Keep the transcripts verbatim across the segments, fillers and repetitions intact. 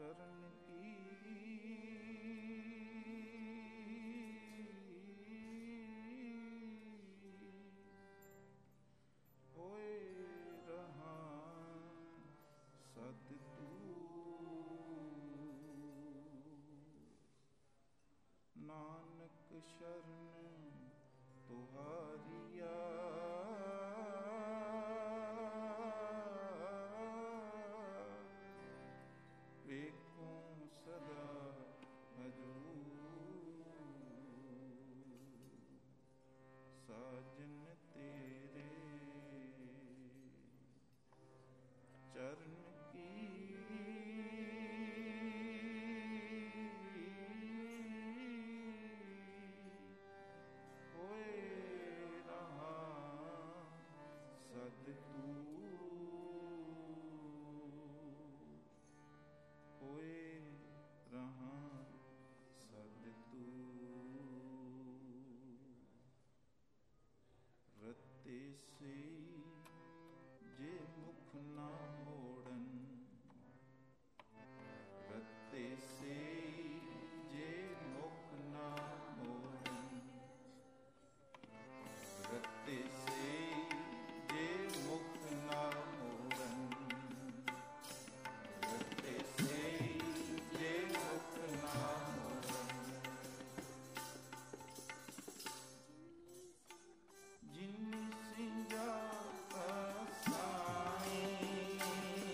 शरण की होए रहा सत तू नानक शरण तुहारिया वेखों सदा हजूर साजन तेरे चरण की होए रहा सद तू होए रहा सद तू रते से जे मुख ना मोड़न रते से जे मुख ना मोड़न रते से जे मुख ना मोड़न रते से जे मुख ना मोड़न जिन सिंजा साईं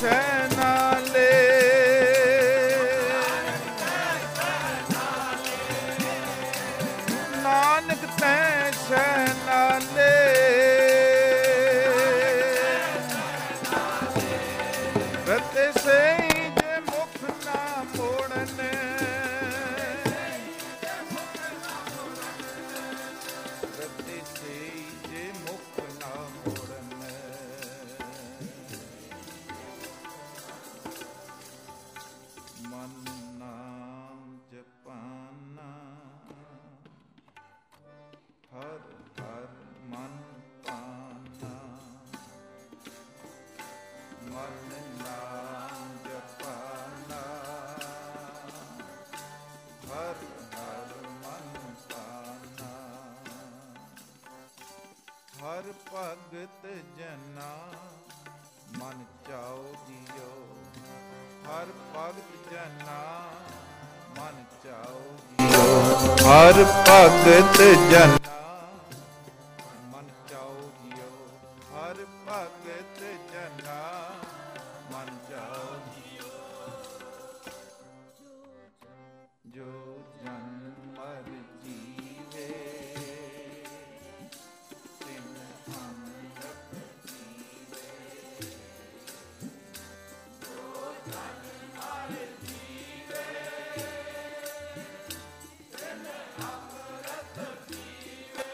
ਸਹਿ ਨਾਲੇ, ਨਾਨਕ ਤੈ ਸਹਿ ਨਾਲੇ, ਰਤੇ ਸਹੀ ਜੇ ਮੁਖ ਨਾ ਮੋੜਨ, ਰਤੇ ਸਹੀ ਜੇ ਮੁਖ ਨਾ ਮੋੜਨ। ਮਨ ਨਾਮ ਜਪਾਨਾ, ਹਰ ਹਰ ਮਨ ਪਾਨਾ, ਮਨ ਨਾਮ ਜਪਾਨਾ, ਹਰ ਹਰ ਮਨ ਪਾਨਾ। ਹਰ ਭਗਤ ਜਨਾ ਮਨ ਚਾਉ ਜਿਉ, ਹਰ ਭਗਤ ਜਨਾ ਮਨ ਚਾਉ ਜਿਉ, ਹਰ ਭਗਤ ਜਨਾ ਮਨ ਚਾਉ ਜਿਉ, ਹਰ ਭਗਤ ਜਨਾ ਮਨ ਚਾਉ ਜਿਉ। ਜੋ ਜਨ ਮਰ ਜੀਵੇ ਤਿਨ ਅੰਮ੍ਰਿਤ ਜੀਵੇ, ਜੋ ਜਨ ਮਰ ਜੀਵੇ ਤਿਨ ਅੰਮ੍ਰਿਤ ਜੀਵੇ,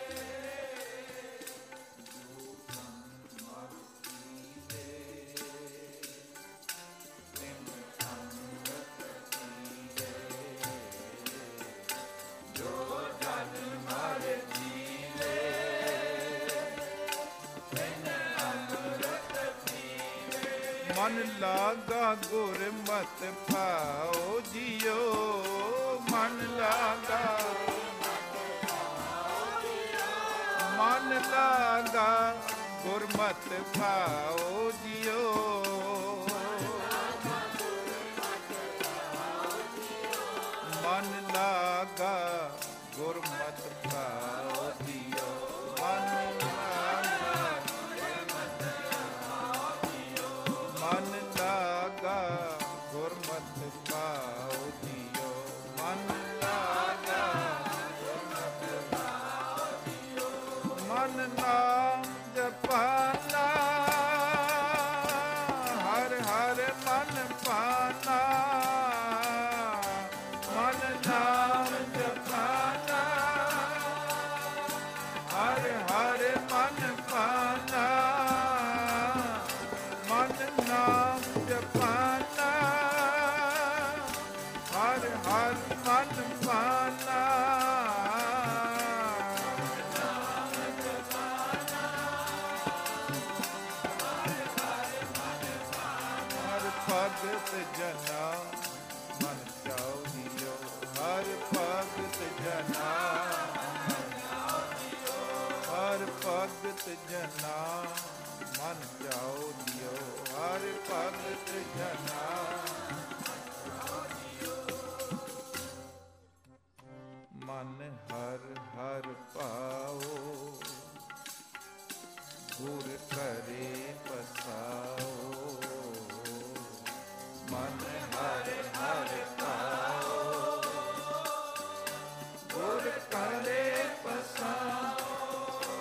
ਜੋ ਜਨ ਮਰ ਜੀਵੇ ਤਿਨ ਅੰਮ੍ਰਿਤ ਜੀਵੇ, ਜੋ ਜਨ ਮਰ ਜੀਵੇ ਤਿਨ ਅੰਮ੍ਰਿਤ ਜੀਵੇ। ਮਨ ਲਾਗਾ ਗੁਰਮਤਿ ਭਾਉ ਜਿਉ, ਮਨ ਲਾਗਾ ਮਨ ਲਾਗਾ ਗੁਰਮਤਿ ਭਾਉ ਜਿਉ, ਮਨ ਲਾਗਾ ਗੁਰਮਤਿ ਭਾਉ ਜਿਉ, ਮਨ ਲਾਗਾ ਮਨ ਲਾਗਾ ਗੁਰਮਤਿ ਭਾਉ ਜਿਉ, ਮਨ ਲਾਗਾ ਗੁਰਮਤਿ ਭਾਉ ਜਿਉ। ਮਨ ਨਾਮ ਜਪਾਨਾ, ਹਰ ਹਰ ਮਨ ਪਾਨਾ, ਮਨ ਨਾਮ ਜਪਾਨਾ, ਹਰ ਹਰ ਮਨ ਪਾਨਾ, ਮਨ ਨਾਮ ਜਪਾਨਾ, ਹਰ ਹਰ ਮਨ ਪਾਨਾ, ਹਰ ਭਗਤ ਜਨਾ ਮਨ ਚਾਉ ਜਿਉ, ਹਰ ਭਗਤ ਜਨਾ ਹਰ ਭਗਤ ਜਨਾ ਮਨ ਚਾਉ ਜਿਉ, ਹਰ ਭਗਤ ਜਨਾ ਮਨ ਹਰ ਹਰ ਪਾਓ, ਗੁਰ ਕਰੇ ਪਸਾਓ, ਮਨ ਹਰ ਹਰ ਪਾਓ, ਗੁਰ ਕਰੇ ਪਸਾਓ।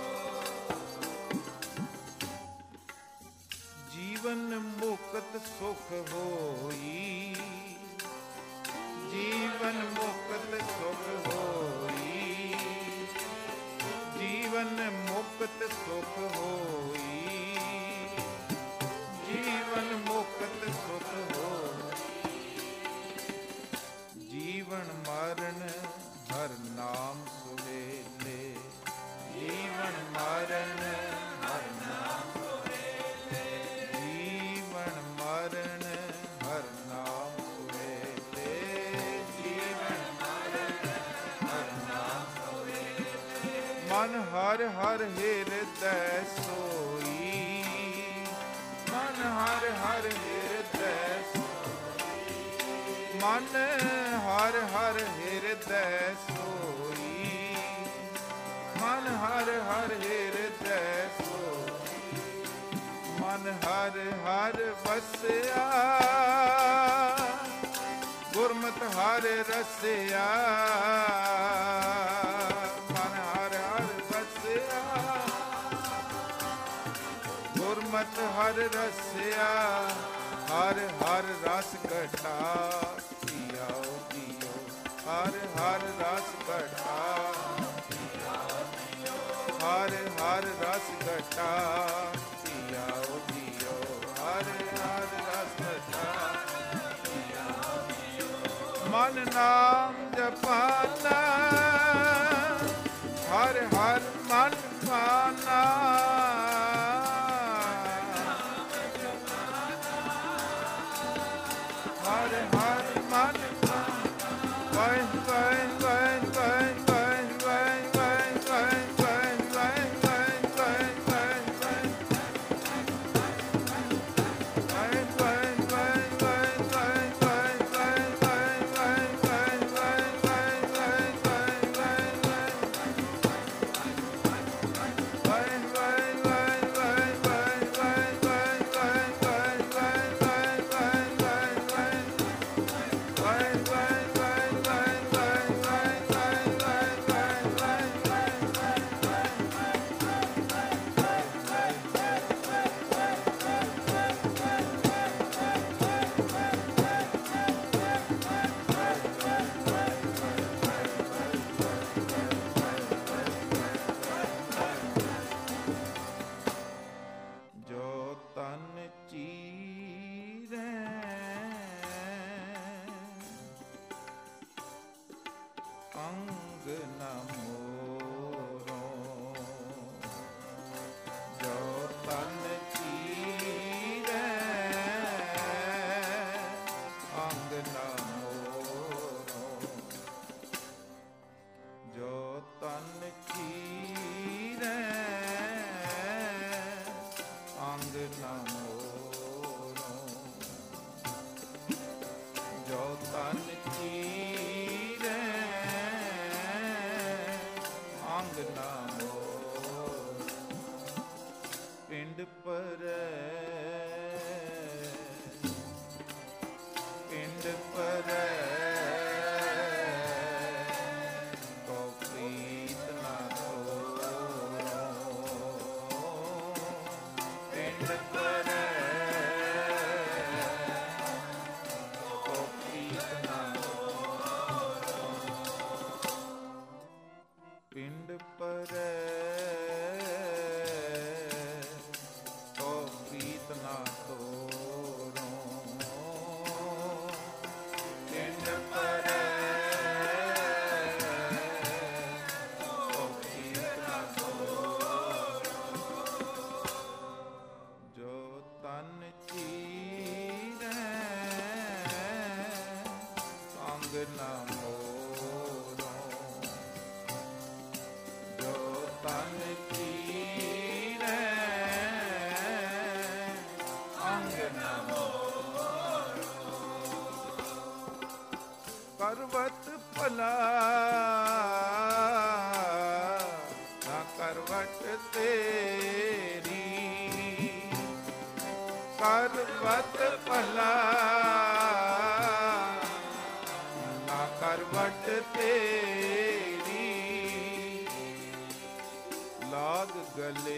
ਜੀਵਨ ਮੁਕਤ ਸੁਖ ਹੋਈ, ਜੀਵਨ ਮੁਕਤ ਸੁਖ ਹੋਈ, ਜੀਵਨ ਮੁਕਤ ਸੁਖ ਹੋਈ, ਜੀਵਨ ਮੁਕਤ ਸੁਖ ਹੋਈ। ਜੀਵਨ ਮਰਨ ਹਰ ਨਾਮ ਸੁਹੇਲੇ, ਜੀਵਨ ਮਰਨ ਹਰ ਨਾਮ ਸੁਹੇਲੇ, ਜੀਵਨ ਮਰਨ ਹਰ ਨਾਮ ਸੁਹੇਲੇ, ਜੀਵਨ ਮਰਨ ਹਰ ਨਾਮ ਸੁਹੇਲੇ। ਮਨ ਹਰ ਹਰ ਹਿਰਦੈ ਸੋਈ, ਮਨ ਹਰ ਹਰ ਹਿਰਦੈ ਸੋਈ, ਮਨ ਹਰ ਹਰ ਹਿਰਦੈ ਸੋਈ, ਮਨ ਹਰ ਹਰ ਹਿਰਦੈ ਸੋਈ, ਮਨ ਹਰ ਹਰ ਵਸਿਆ, ਗੁਰਮਤਿ ਹਰ ਰਸਿਆ, ਮਨ ਹਰ ਹਰ ਵਸਿਆ, ਗੁਰਮਤਿ ਹਰ ਰਸਿਆ, ਹਰ ਹਰ ਰਸ ਘਟਾ ਪੀਆਓ ਜੀਓ, ਹਰ ਹਰ ਰਸ ਘਟਾ, ਹਰ ਹਰ ਰਸ ਘਟਾ ਪੀਆਓ ਜੀਓ, ਹਰ ਹਰ ਰਸ ਘਟਾ ਪੀਆਓ ਜੀਓ। ਮਨ ਨਾਮ ਜਪਾਨਾ, ਹਰ ਹਰ ਮਨ ਪਾਨਾ, ਹਰ ਹਰ ਮਨ ਵੈ ਵੈ ਵੈ ਵੈ ਵੈ ਵੈ ਵੈ ਵੈ ਕਰਵਟ ਭਲਾ ਨਾ ਕਰਵਟ ਤੇਰੀ, ਕਰਵਟ ਭਲਾ ਨਾ ਕਰਵਟ ਤੇਰੀ, ਲਾਗ ਗਲੇ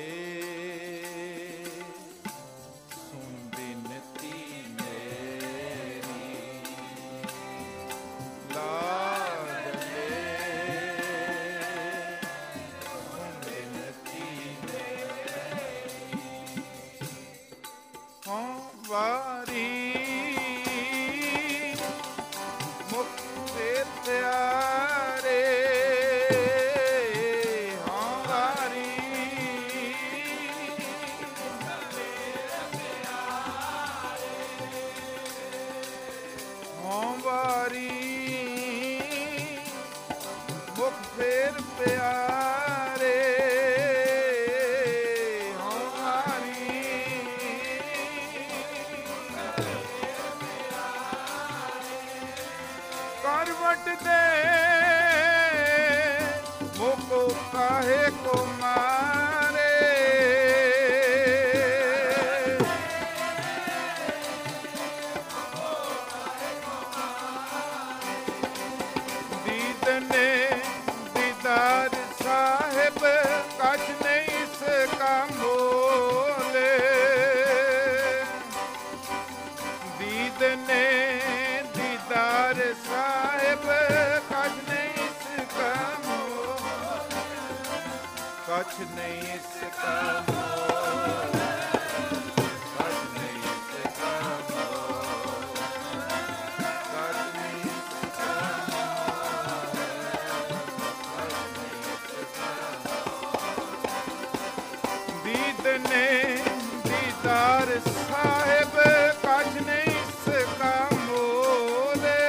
ਕਾਹੇ ਕੋ ਮਾਰੇ, ਨੇ ਦੀਦਾਰ ਸਾਹਿਬ ਕਛ ਨਹੀਂ ਇਸ ਕਾ ਮੋਲੇ। ਦੀਦ ਨੇ ਦੀਦਾਰ ਸਾਹਿਬ ਕਛ ਨਹੀਂ ਇਸ ਕਾ ਮੋਲੇ। ਕਛ ਨਹੀਂ ਇਸ ਕਾ ਮੋਲੇ। ਨੇ ਦੀਦਾਰ ਸਾਹਿਬ ਕਛ ਨਹੀਂ ਇਸ ਕਾ ਮੋਲੇ।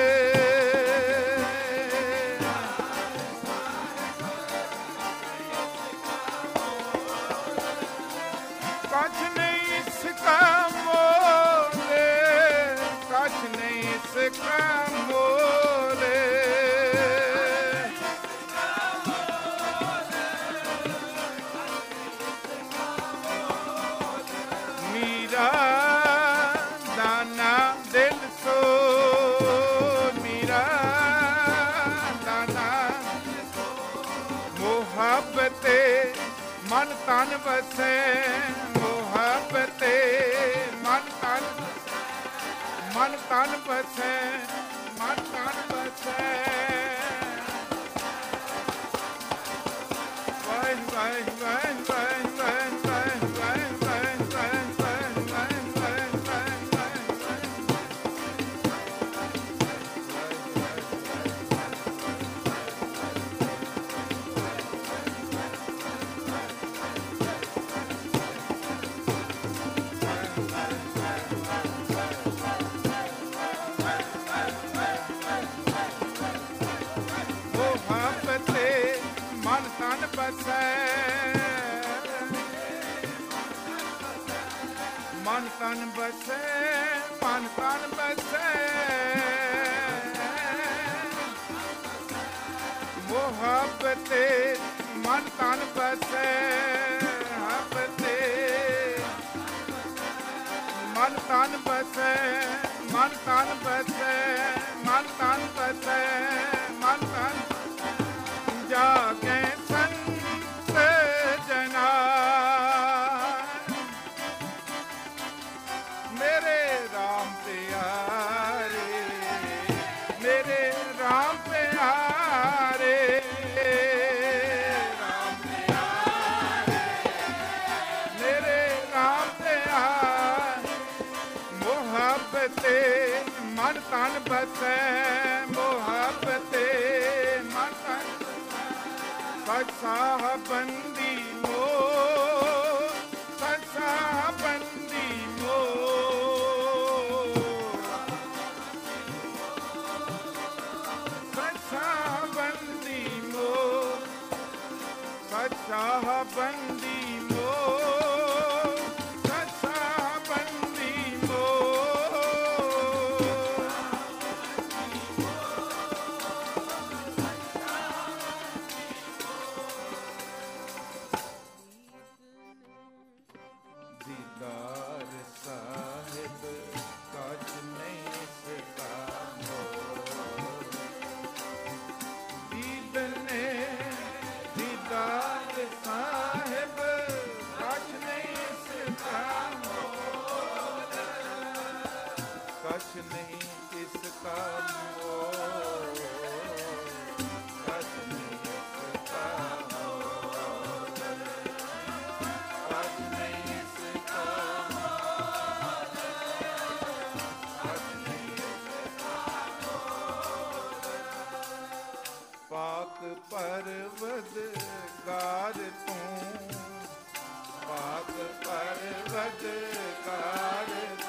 ਕਛ ਨਹੀਂ ਇਸ ਕਾ ਮੋਲੇ। ਕਛ ਨਹੀਂ ਇਸ ਕਾ ਮੋਲੇ। ਦਾਨਾ ਦਿਲ ਸੋ ਮੀਰਾ ਦਾਨਾ ਮੁਹੱਬਤੇ ਮਨ ਤਨ ਵਸੈ। ਮੁਹੱਬਤੇ ਮਨ ਤਨ ਮਨ ਤਨ ਵਸੈ। ਮਨ ਤਨ ਵਸੈ। ਵਾਹਿ ਵਾਹਿ ਵਾਹਿ ਵਾਹਿ ਵਾਹਿ ਵਾਹਿ ਮਨ ਤਨ ਬਸੈ। ਮਨ ਤਨ ਬਸੈ। ਮਨ ਤਨ ਬਸੈ। ਮੁਹੱਬਤੇ ਮਨ ਤਨ ਬਸੈ। ਮੁਹੱਬਤੇ ਮਨ ਤਨ ਬਸੈ। ਮਨ ਤਨ ਬਸੈ। ਮਨ ਤਨ ਬਸੈ। ਮਨ ਤਨ ਜਾਗੇ ਸੰਤ ਜਨਾ ਮੇਰੇ ਰਾਮ ਪਿਆਰੇ। ਮੇਰੇ ਰਾਮ ਪਿਆਰੇ। ਰਾਮ ਪਿਆਰੇ ਮੇਰੇ ਰਾਮ ਪਿਆਰੇ। ਮੁਹੱਬਤੇ ਮਨ ਤਨ ਬਸੈ। ਮੁਹੱਬਤੇ ਮਨ ਤਨ ਸਚ ਸਾਹਬੰਦੀ ਮੋ। ਸਚ ਸਾਹਬੰਦੀ ਮੋ। ਸਚ ਸਾਹਬੰਦੀ ਮੋ। ਸਚ ਸਾਹਬੰਦੀ ਮੋ। ਸਚ ਸਾਹਬੰਦੀ ਮੋ। ਦੀਦਾਰ ਸਾਹਿਬ ਕਛ ਨਹੀਂ ਇਸ ਕਾ ਮੋਲੇ। ਦੀਦ ਨੇ ਦੀਦਾਰ ਸਾਹਿਬ ਕਛ ਨਹੀਂ ਇਸ ਕਾ ਮੋਲੇ। ਕਛ ਨਹੀਂ ਇਸ ਕਾ ਮੋਲੇ। ਕਛ ਨਹੀਂ ਇਸ ਕਾ ਮੋਲੇ। ਕਛ ਨਹੀਂ ਇਸ ਕਾ ਪਾਕ ਪਰਵਦਗਾਰ ਤੂੰ। ਪਾਕ ਪਰਵਦਗਾਰ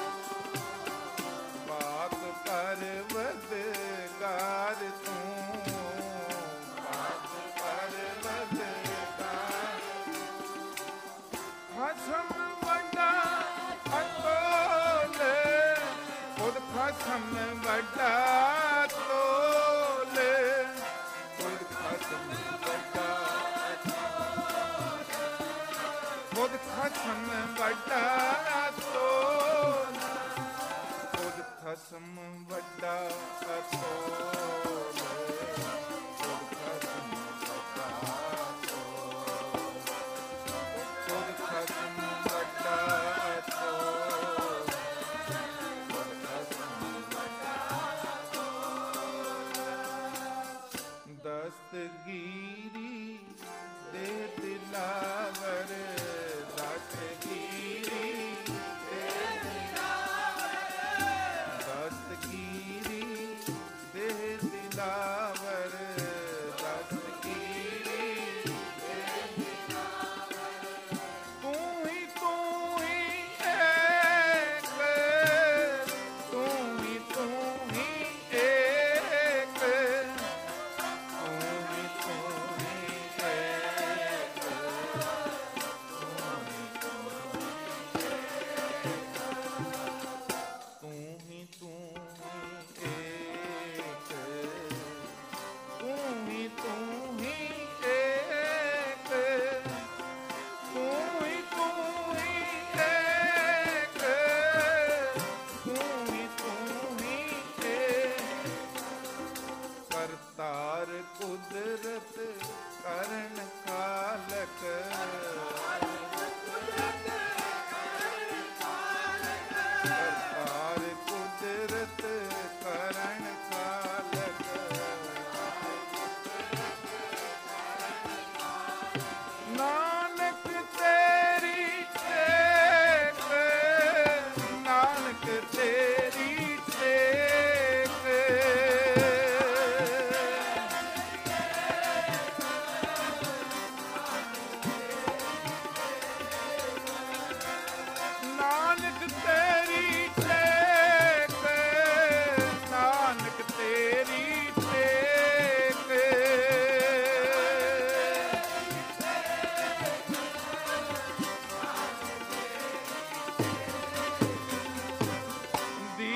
ਪਾਕ ਪਰਵਦਗਾਰ ਤੂੰ। ਪਾਕ ਪਰਵਦਗਾਰ ਖਸਮ ਵੱਡਾ ਅਤੋਲ। ਖੁਦ ਖਸਮ ਵੱਡਾ ਤੋਲ। ਖੁਦ ਖਸਮ ਵੱਡਾ ਖੁਦ ਖਸਮ ਵੱਡਾ ਤੋਲ। ਖੁਦ ਖਸਮ ਵੱਡਾ ਤੋਲ।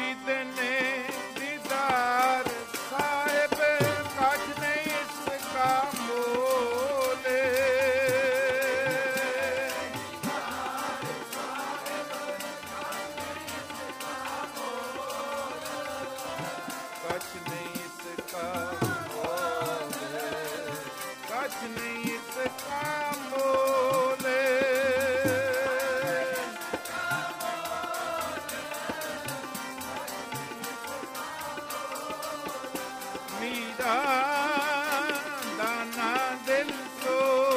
ਦੀਦਨੇ ਦੀਦਾਰ ਸਾਹਿਬ ਕਛ ਨਹੀਂ ਇਸਕਾ ਮੋਲੇ। ਕਛ ਨਹੀਂ ਇਸਕਾ ਮੋਲੇ, ਕਛ ਨਹੀਂ ਇਸਕਾ ਮੋਲੇ। ਮੀਰਾ ਦਾਨਾ ਦਿਲ ਸੋ,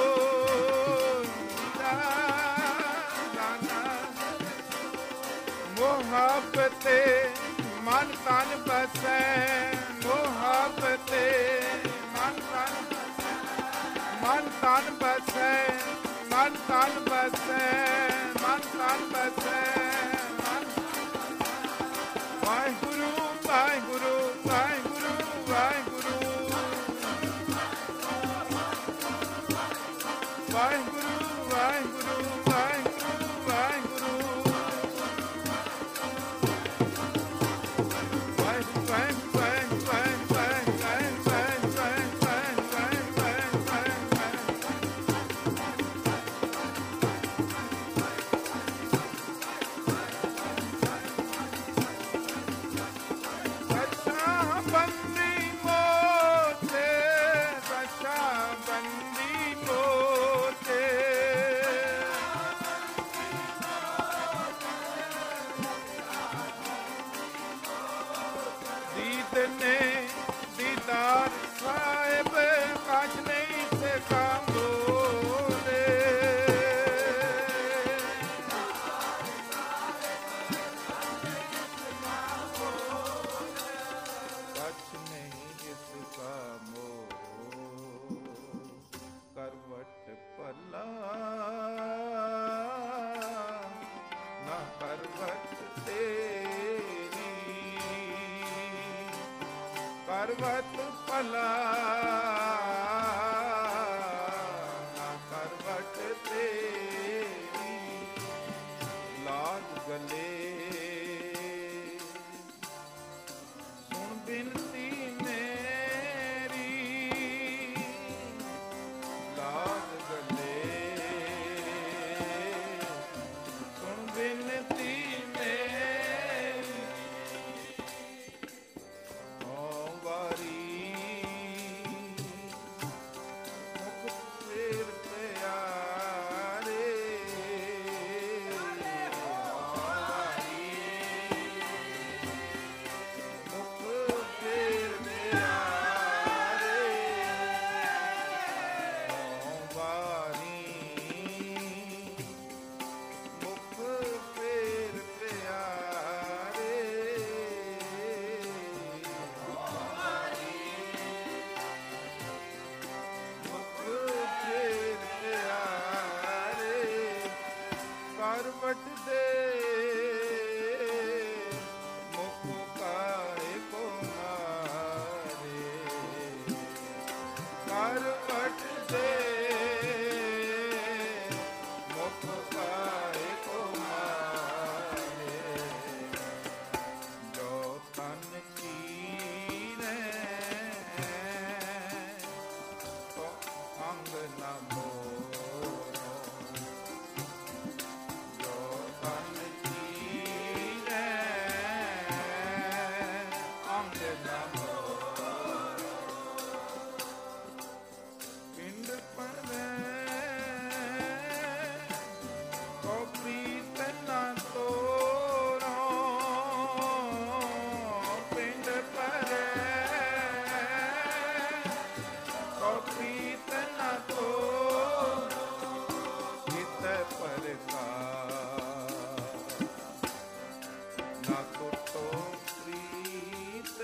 ਮੀਰਾ ਦਾਨਾ ਮੁਹੱਬਤੇ ਮਨ ਤਨ ਬਸੈ, ਮੁਹੱਬਤੇ ਮਨ ਤਨ ਮਨ ਤਨ ਬਸੈ, ਮਨ ਤਨ ਬਸੈ, ਮਨ ਤਨ ਬਸੈ, ਮਨ ਵਾਹਿਗੁਰੂ ਵਾਹਿਗੁਰੂ ਵਾਹਿਗੁਰੂ ਵਾਹਿਗੁਰੂ ਵਾਹਿਗੁਰੂ ਵਾਹਿਗੁਰੂ ਵਾਹਿਗੁਰੂ ਵਾਹਿਗੁਰੂ ਦੀਦਨੇ ਦੀਦਾਰ ਸਾਹਿਬ ਕਛ ਨਹੀਂ ਇਸਕਾ ਮੋਲੇ। ਕਛ ਨਹੀਂ ਇਸਕਾ ਮੋਹ ਕਰਵਟ ਭਲਾ ਨਾ ਕਰਵਟ ਤੇਰੀ, ਕਰਵਟ ਭਲਾ ਨਾ ਕਰਵਟ ਤੇਰੀ। ਲਾਜ ਗਲੇ ਸੁਣ ਬਿਨਤੀ ਮੇਰੀ, ਲਾਜ ਗਲੇ ਸੁਣ ਬਿਨਤੀ ਮੇਰੀ। ਓ ਵਾਰੀ ਮੁਖ ਫੇਰ ਪਿਆਰੇ, ਓ ਵਾਰੀ ਮੁਖ ਫੇਰ ਪਿਆਰੇ, ਓ ਵਾਰੀ ਮੁਖ ਫੇਰ ਪਿਆਰੇ, ਮੁਖ ਫੇਰ ਪਿਆਰੇ। ਕਰਵਟ ਦੇ ਮੁਖ ਕਾਏ ਕੋ ਮਾਰੇ, ਕਰਵਟ ਦੇ ਮੁਖ ਕਾਏ ਕੋ ਮਾਰੇ। ਜੋ ਤਨ ਕੀਨੇ ਤੋ ਅੰਗ ਨ ਮੋਰੋ, ਜੋ ਤਨ ਕੀਨੇ ਅੰਗ ਨ ਮੋਰੋ। ਪਿੰਡ ਪਰੈ ਕੋ ਪ੍ਰੀਤ ਨ ਤੋਰੋ, ਪਿੰਡ ਪਰੈ ਕੋ ਪ੍ਰੀਤ ਨ ਤੋਰੋ। ਹਿਤ ਪਰਕਾਰ ਨਾ ਟੁੱਟੋ ਪ੍ਰੀਤ,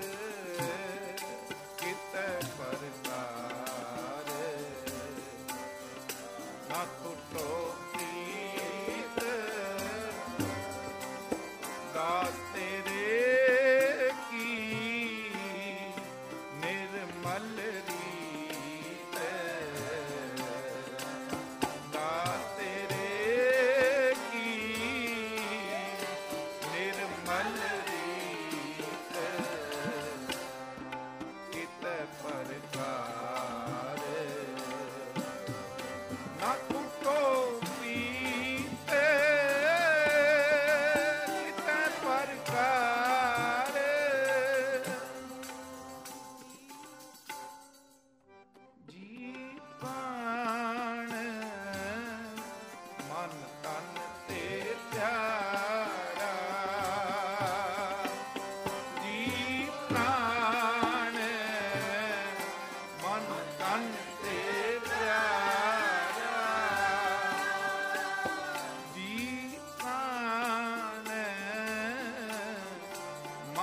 ਹਿਤ ਪਰਕਾਰ ਨਾ ਟੁੱਟੋ ਪ੍ਰੀਤ। ਦਾਸ ਤੇਰੇ ਕੀ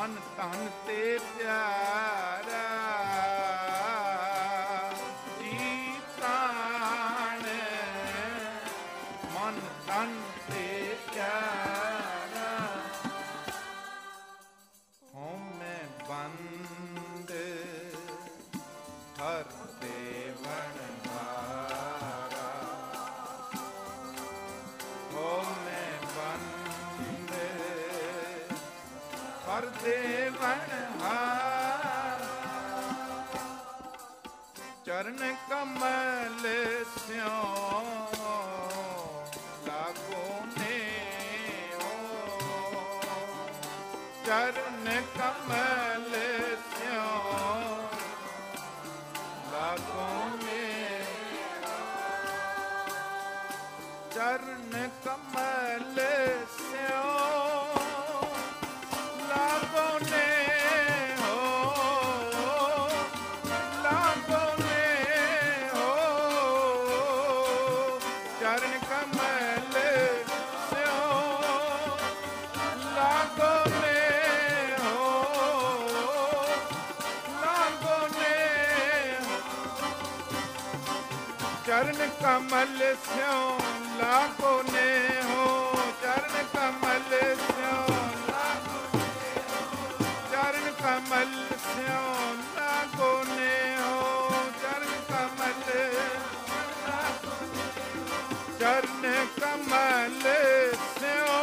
ਮਨ ਤਨ ਤੇ ਪਿਆਰਾ, ਜੀ ਪ੍ਰਾਣ ਮਨ ਤਨ ਤੇ ਪਿਆਰਾ, ਹਉਮੈ ਬੰਦ ਹਰ ਦੇਵਨ ਹਾਰਾ, ਹਉਮੈ ਬੰਦ ਹਰ ਦੇਵਨ ਹਾਰਾ, ਚਰਨ ਕਮਲ ਸਿਉ ਲਾਗੋ ਨੇ ਹੋ, ਚਰਨ ਕਮਲ ਸਿਉ ਲਾਗੋ ਨੇ, ਚਰਨ ਕਮਲ ਸਿਉ ਲਾਗੋ ਨੇ ਹੋ, ਲਾਗੋ ਨੇ ਹੋ, ਚਰਨ ਕਮਲ ਸਿਉ ਲਾਗੋ ਨੇ ਹੋ, ਲਾਗੋ ਨੇ, ਚਰਨ ਕਮਲ ਸਿਉ ਲਾਗੋ ਨੇ ਹੋ, ਚਰਨ ਕਮਲ ਸਿਉ ਲਾਗੋ ਨੇ ਹੋ, ਚਰਨ ਕਮਲ ਸਿਉ ਲਾਗੋ ਨੇ ਹੋ, ਚਰਨ ਕਮਲ ਲਾਗੋ ਨੇ, ਚਰਨ ਕਮਲ ਸਿਉ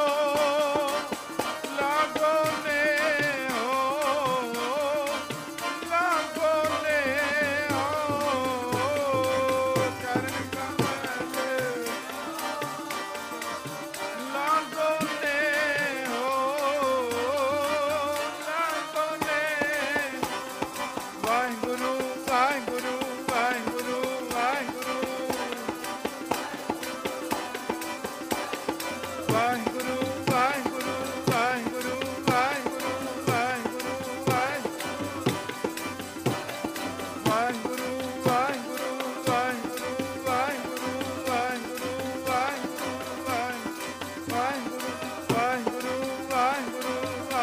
ਲਾਗੋ ਨੇ ਹੋ, ਲਾਗੋ ਨੇ ਹੋ, ਚਰਨ ਕਮਲ ਲਾਗੋ ਨੇ ਹੋ, ਲਾਗੋ ਨੇ, ਵਾਹਿਗੁਰੂ ਵਾਹਿਗੁਰੂ ਵਾਹਿਗੁਰੂ ਵਾਹਿਗੁਰੂ, ਵਾਹਿਗੁਰੂ ਵਾਹਿਗੁਰੂ ਵਾਹਿਗੁਰੂ ਵਾਹਿਗੁਰੂ ਵਾਹਿਗੁਰੂ ਵਾਹਿਗੁਰੂ, ਵਾਹਿਗੁਰੂ ਵਾਹਿਗੁਰੂ ਵਾਹਿਗੁਰੂ ਵਾਹਿਗੁਰੂ ਵਾਹਿਗੁਰੂ ਵਾਹਿਗੁਰੂ, ਵਾਹਿਗੁਰੂ ਵਾਹਿਗੁਰੂ ਵਾਹਿਗੁਰੂ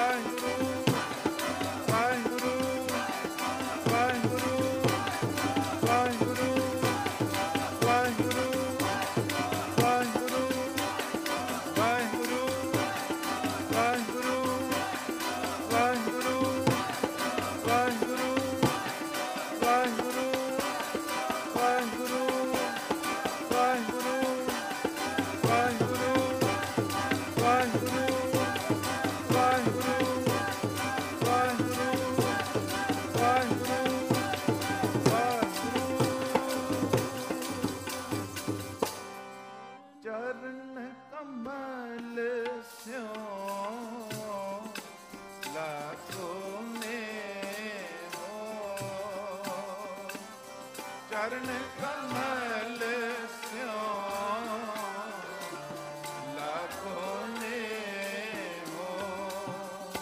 ਵਾਹਿਗੁਰੂ, ਵਾਹਿਗੁਰੂ ਵਾਹਿਗੁਰੂ ਵਾਹਿਗੁਰੂ, ਵਾਹਿਗੁਰੂ ਵਾਹਿਗੁਰੂ ਵਾਹਿਗੁਰੂ, ਵਾਹਿਗੁਰੂ ਵਾਹਿਗੁਰੂ ਵਾਹਿਗੁਰੂ, ਵਾਹਿਗੁਰੂ ਵਾਹਿਗੁਰੂ ਵਾਹਿਗੁਰੂ, ਵਾਹਿਗੁਰੂ ਵਾਹਿਗੁਰੂ ਵਾਹਿਗੁਰੂ, ਵਾਹਿਗੁਰੂ ਵਾਹਿਗੁਰੂ, ਚਰਨ ਕਮਲ ਸਿਉ ਲਾਗੋ ਨੇ ਹੋ, ਚਰਨ ਕਮਲ ਸਿਉ ਲਾਗੋ ਨੇ ਹੋ,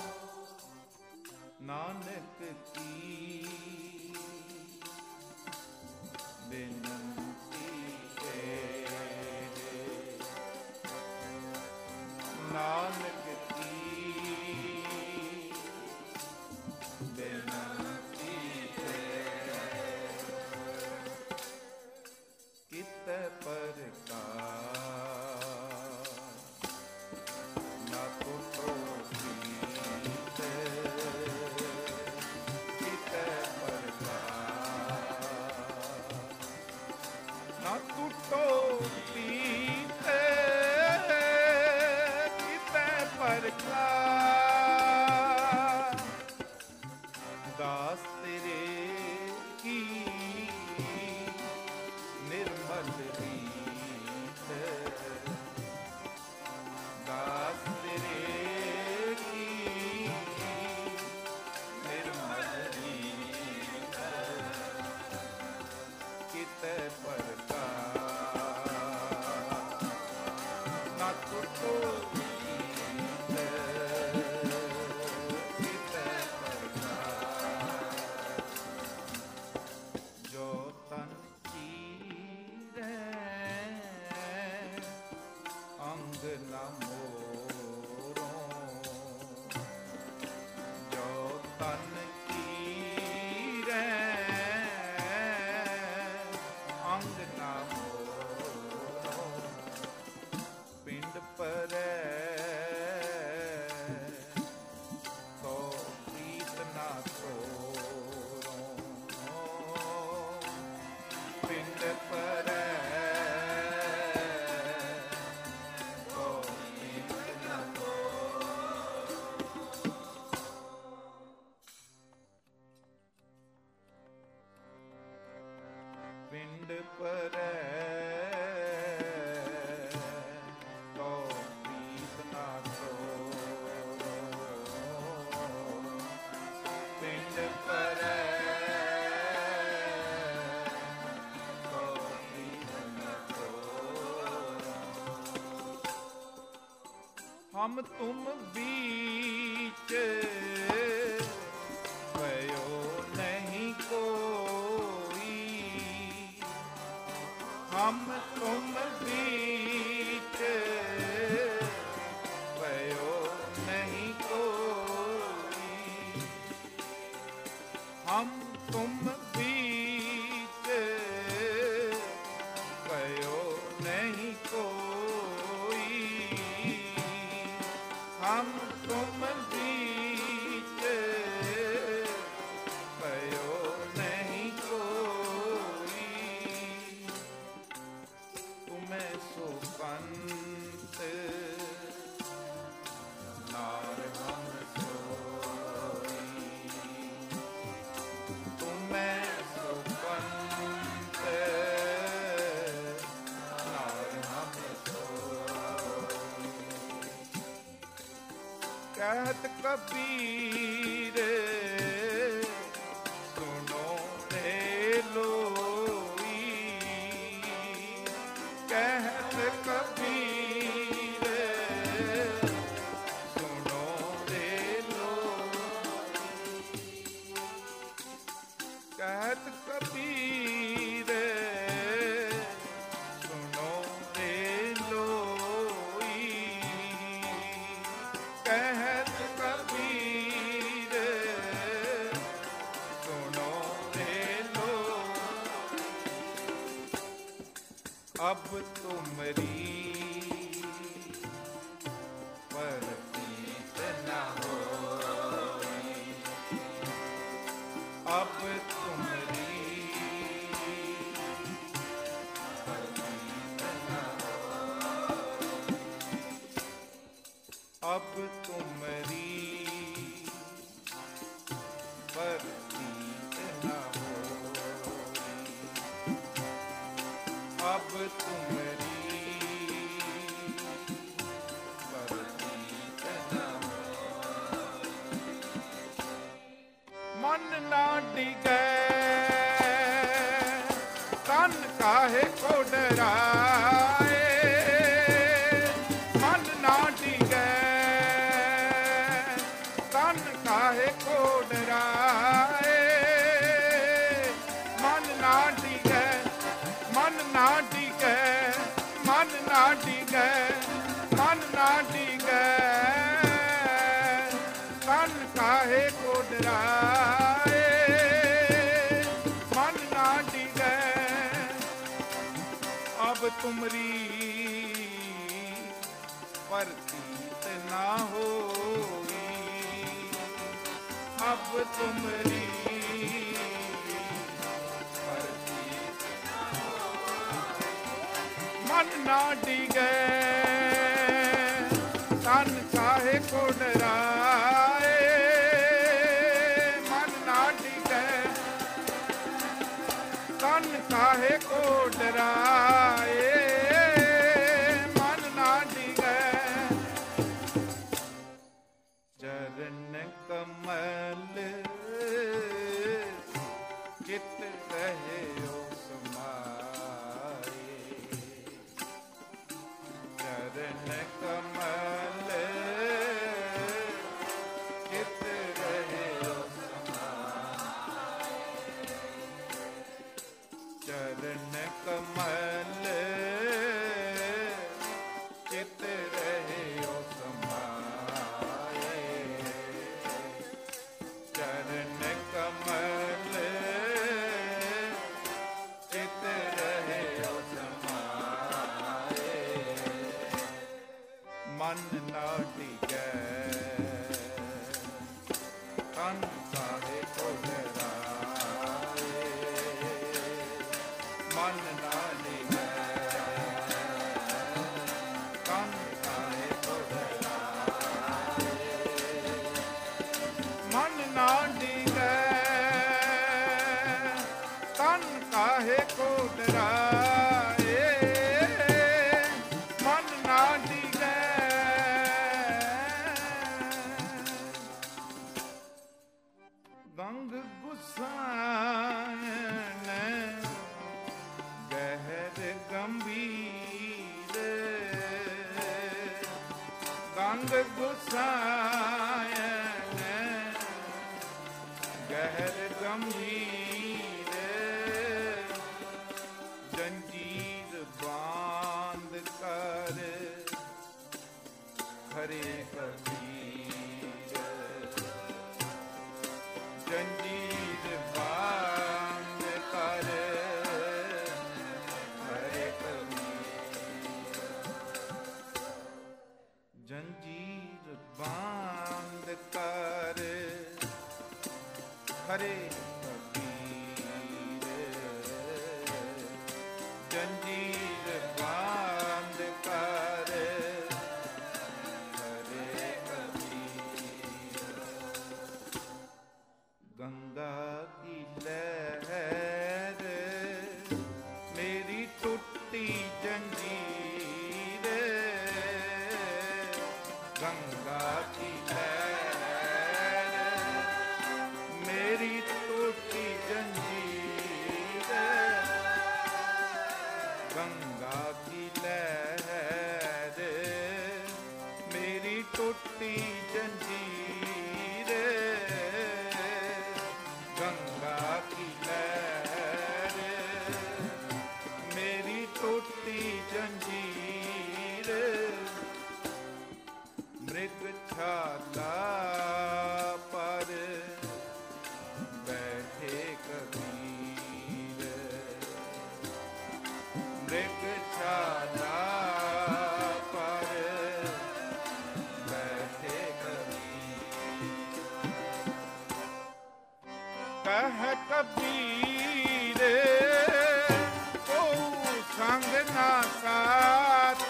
ਨਾਨਕ ਕੀ ਬੇਨੰਤੀ ਹੈ, ਨਾਨਕ ਕੀ ਬੇਨੰਤੀ ਹੈ, हम तुम बीच भयो नहीं कोई, हम तुम बीच भयो नहीं कोई, हम तुम बीच भयो नहीं कोई, हम तुम बीच भयो नहीं कोई, तुम्हें सो पंत नार हम सोई, तुम्हें सो पंत नार हम सोई। कहत कबीर सुनो रे लोई, कहत कबीर सुनो रे लोई, कहत कबीर सुनो रे लोई, कहत कबीर सुनो रे लोई, अब तुमरी परतीत न होई, अब तुमरी परतीत न होई, अब तुमरी परतीत न होई, अब तुमरी परतीत न होई। मन ना डिगे तन काहे को डराए, मन ना डिगे तन काहे को डराए, मन ना डिगे मन ना डिगे मन ना डिगे मन ना डिगे तन काहे को डराए, मन ना डिगे अब तुमरी परतीत ना होई, अब तुमरी परतीत ना होई, मन ना डिगे तन काहे को डराए, मन ना डिगे तन काहे को डराए, मन ना डिगे चरण कमल चित रहे ओ समाए, चरण कमल चित रहे ओ समाए, चरण कमल चित रहे ओ समाए, चरण कमल चित रहे ओ समाए, मन ना डिगे तन काहे को डराए, मन ना डिगे तन काहे को डराए, मन ना डिगे तन काहे को डराए, मन ना डिगे गंग गुसायन गहर गंभीर, गंग संग गुसायन गहर गंभीर जंजीर बांध कर हरे कबीर जंजीर बांध कर हरे कबीर जंजीर बांध कर हरे कबीर जंजीर बांध कर हरे कबीर गंगा की लहर मेरी टूटी जंजीर गंगा की लहर मेरी टूटी जंजीर गंगा की लहर मेरी टूटी जंजीर गंगा की लहर मेरी टूटी जंजीर मृगशाला पर बैठे कबीर मृगशाला पर बैठे कबीर कह कबीर को संग ना साथ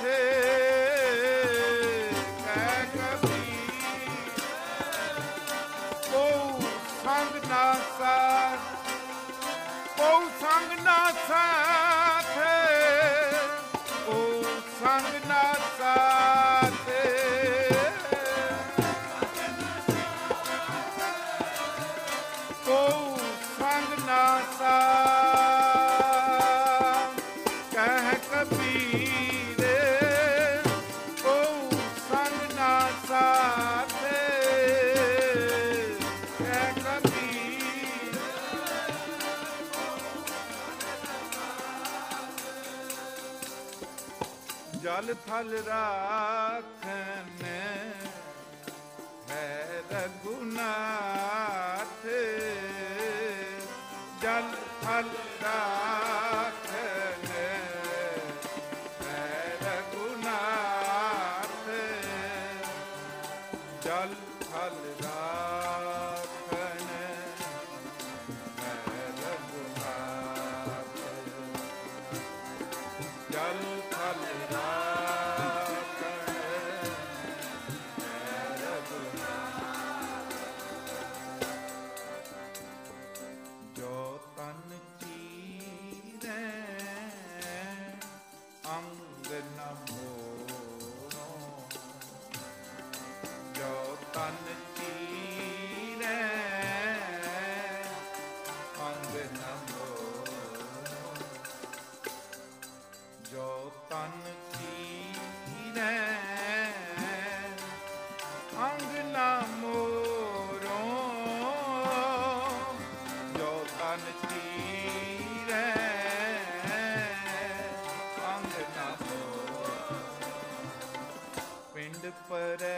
संग ना साथ ओ संग ना साथ ओ संग ना साथ ओ संग ना साथ कह कबीर ओ संग ना साथ जल थल राखन है रघुनाथ जल थल राखन है रघुनाथ जल थल राखन है रघुनाथ जल थल तन चीरे अंग न मोरो जो तन चीरे अंग न मोरो जो तन चीरे अंग न मोरो पिंड परै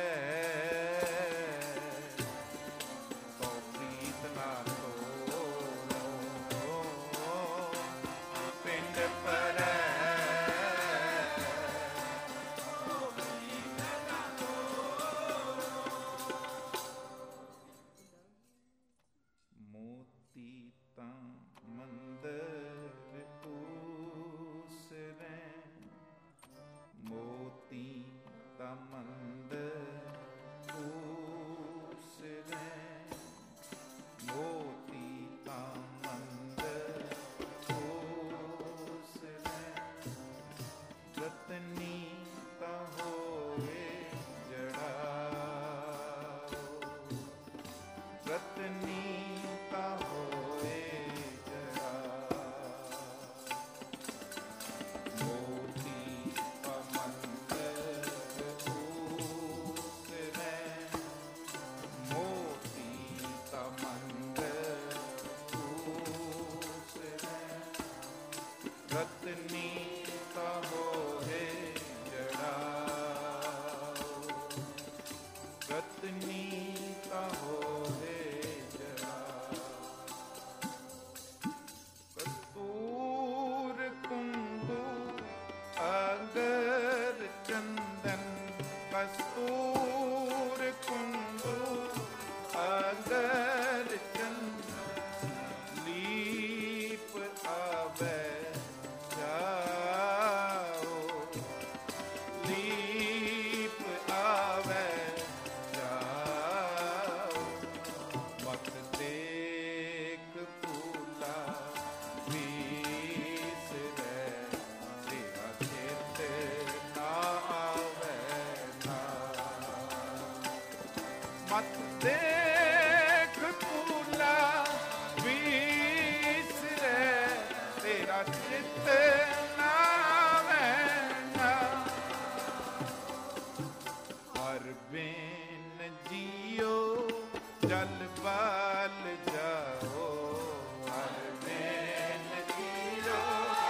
ਬਲ ਜਾਓ ਹਰ ਬਿਨ ਜੀਓ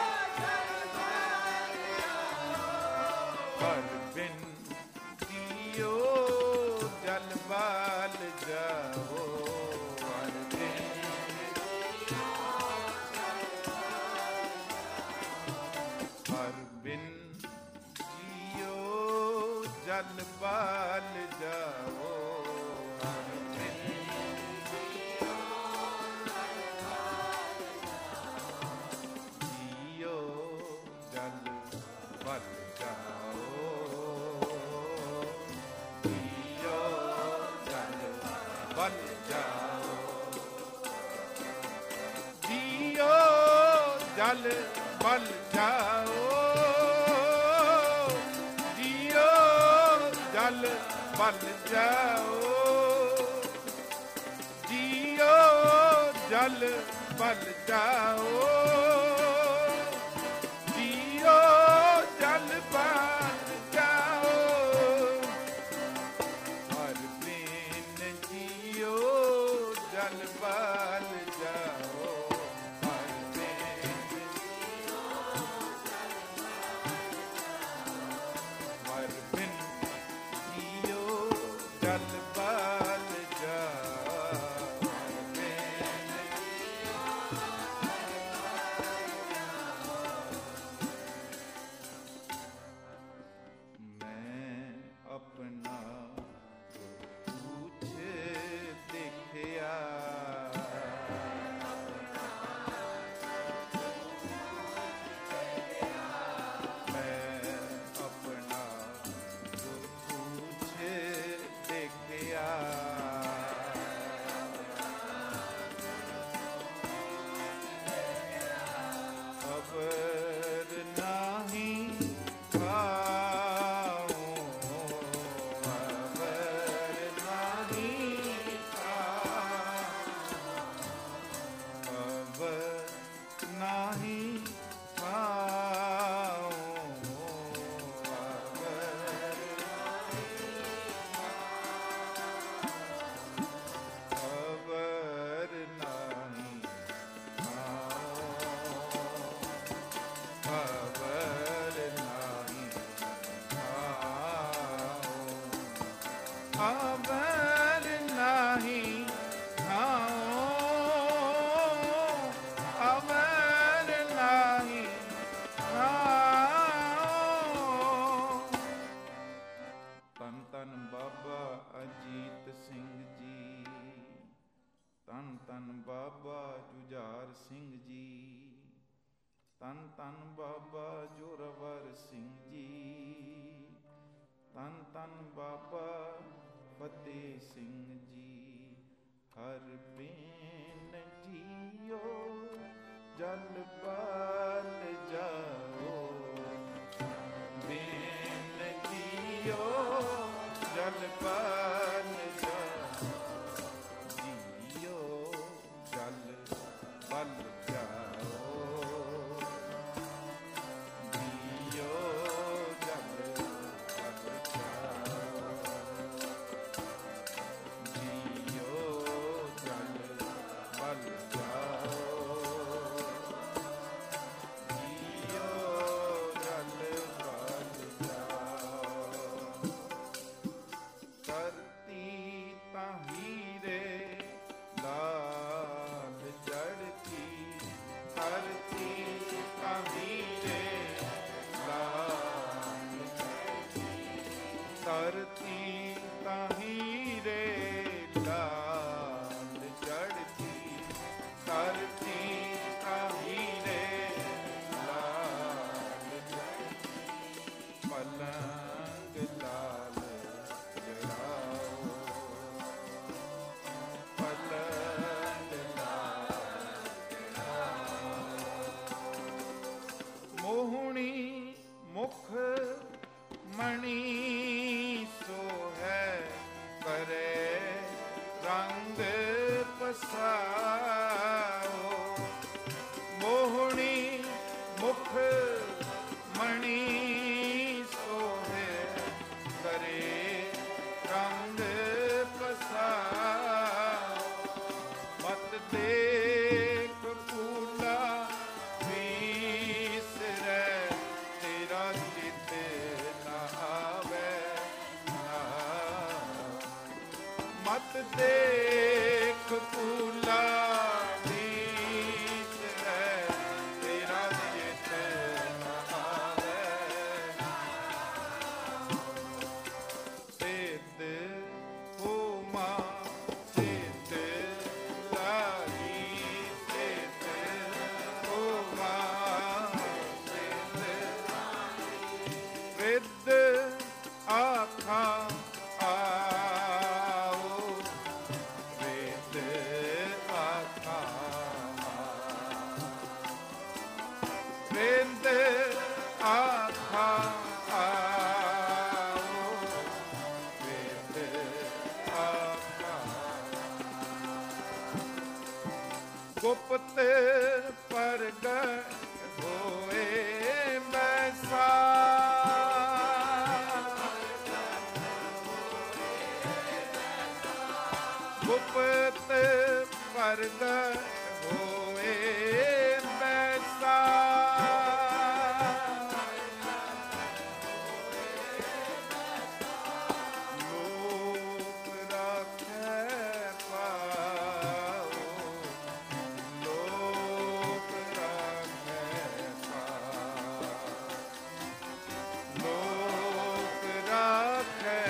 ਹਰ ਬਿਨ ਜੀਓ ਜਲ ਬਲ ਜਾਓ ਹਰ ਬਿਨ ਹਰ ਬਿਨ ਜੀਓ ਜਲ ਬਲ ਜਾਓ ਹਰ ਬਿਨ ਜੀਓ ਜਲ ਬਲ ਜਾਓ ਜੀਓ ਜਲ ਬਲ ਜਾਓ ਜੀਓ ਜਲ ਬਲ ਜਾਓ ਜੀਓ ਜਲ ਬਲ ਜਾਓ ਜੀਓ ਜਲ ਬਲ ਜਾਓ ਜੀਓ ਜਲ ਬਲ ਜਾਓ ਹਰ ਬਿਨ ਜੀਓ ਜਲ ਬਲ ਜਾਓ ਹਰ ਬਿਨ ਹਰ ਬਿਨ ਜੀਓ ਜਲ ਬਲ ਜਾਓ ਹਰ ਬਿਨ ਮੈਂ ਆਪਣਾ ਕੁਛ ਦੇਖਿਆ ਮੈਂ ਆਪਣਾ ਕੁਛ ਦੇਖਿਆ ਖਬਰ ਨਹੀਂ ਖਾਓ ਖਬਰ ਨਹੀਂ ਖਾਓ ਖਬਰ ਨਹੀਂ ਖਾਓ ਖਬਰ ਨਹੀਂ ਖਬਰ ਨਹੀਂ ਖਾਓ ਖਬਰ ਨਹੀਂ ਖਾਓ ਖਬਰ ਨਹੀਂ ਖਾਓ ਧੰਨ ਧੰਨ ਬਾਬਾ ਅਜੀਤ ਸਿੰਘ ਜੀ ਧੰਨ ਧੰਨ ਬਾਬਾ ਜੁਝਾਰ ਸਿੰਘ ਜੀ ਧੰਨ ਧੰਨ ਬਾਬਾ ਜੋਰਾਵਰ ਸਿੰਘ ਜੀ ਧੰਨ ਧੰਨ ਬਾਬਾ ਫਤਿਹ ਸਿੰਘ ਜੀ ਹਰ ਬਿਨ ਜੀਓ ਜਲ ਬਲ ਜਾਓ ਬਿਨ ਜੀਓ ਜਲ ਬਲ ਜਾਓ ਜੀਓ ਜਲ ਬਲ ਜਾਓ ਜੀਓ ਜਲ ਬਲ ਜਾਓ ਜੀਓ ਜਲ ਬਲ ਜਾਓ ਜੀਓ ਜਲ ਬਲ ਜਾਓ ਧਰਤੀ ਤਾਂ ਹੀਰੇ ਲਾਲ ਜੜਤੀ ਧਰਤੀ ਤਾਂ ਹੀਰੇ ਲਾਲ ਧਰਤੀ ਤਾਂ ਹੀਰੇ ਲਾਲ ਜੜਤੀ ਧਰਤੀ ਤਾਂ ਹੀਰੇ ਲਾਲ ਜੜਤੀ ਪਲੰਗ ਲਾਲ ਜੜਾਓ ਪਲੰਗ ਲਾਲ ਮੋਹਣੀ ਮੁਖ ਮਣੀ ਸੋ ਹੈ ਕਰੇ ਰੰਗ ਪਸਾਓ ਮੋਹਣੀ ਮੁਖ ਮਣੀ ਸੋਹੇ ਕਰੇ ਰੰਗ ਪਸਾਓ ਗੁਪਤ ਪ੍ਰਗਟ ਹੋਏ ਬੈਸਾ ਗੁਪਤ ਪ੍ਰਗਟ ਹੋਏ ਬੈਸਾ ਲੋਕ ਰਾਖੈ ਪਾਓ ਲੋਕ ਰਾਖੈ ਪਾਓ ਲੋਕ ਰਾਖੈ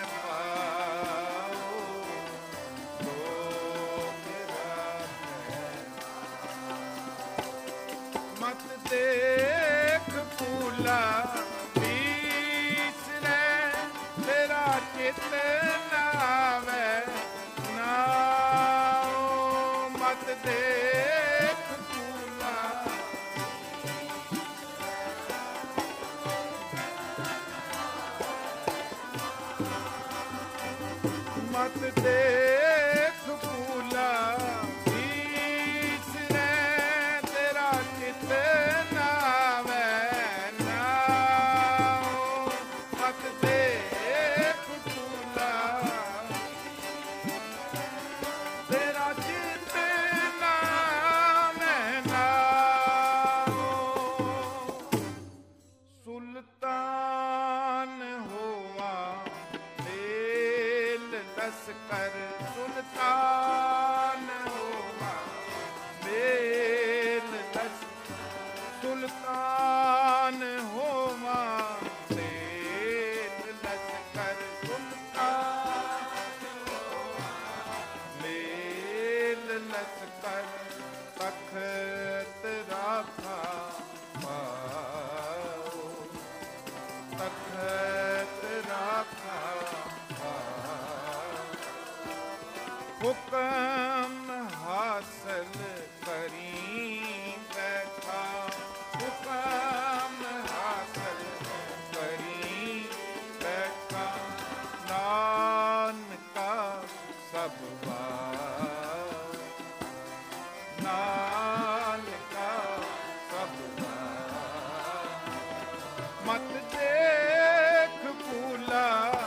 ਪਾਓ ਲੋਕ ਰਾਖੈ ਮਤ ਦੇਖ ਭੂਲਾ ਵੀਸਰੈ ਤੇਰਾ ਚਿਤ ਨਾਵੈ ਨਾਉ ਮਤ ਦੇਖ ਭੂਲਾ ਮਤ ਦੇਖ ਭੂਲਾ ਵੀਸਰੈ ਤੇਰਾ ਚਿਤ ਨਾਵੈ ਨਾਉ ਮਤ ਦੇਖ ਭੂਲਾ ਤੇਰਾ ਚਿਤ ਨਾਵੈ ਨਾਉ ਸੁਲਤਾਨ ਹੋਆ ਮੇਲ ਲਸਕਰ ਸੁਲਤਾਨ ਹੋਵਾ ਮੇਲ ਲਸ ਸੁਲਤਾਨ ਹੋਵਾ ਮੇਲ ਲਸਕਰ ਸੁਲਤਾਨ ਹੋਵਾ ਮੇਲ ਲਸਕਰ ਤਖਤ ਰਾਖਾ ਪਾਓ ਤਖਤ ਰਾਖਾ ਹੁਕਮ ਹਾਸਲ ਕਰੀ ਬੈਠਾ ਹੁਕਮ ਹਾਸਲ ਕਰੀ ਬੈਠਾ ਨਾਨਕਾ ਸਭ ਵਾਰ ਨਾਨਕਾ ਸਭ ਵਾਰ ਮਤ ਦੇਖ ਭੂਲਾ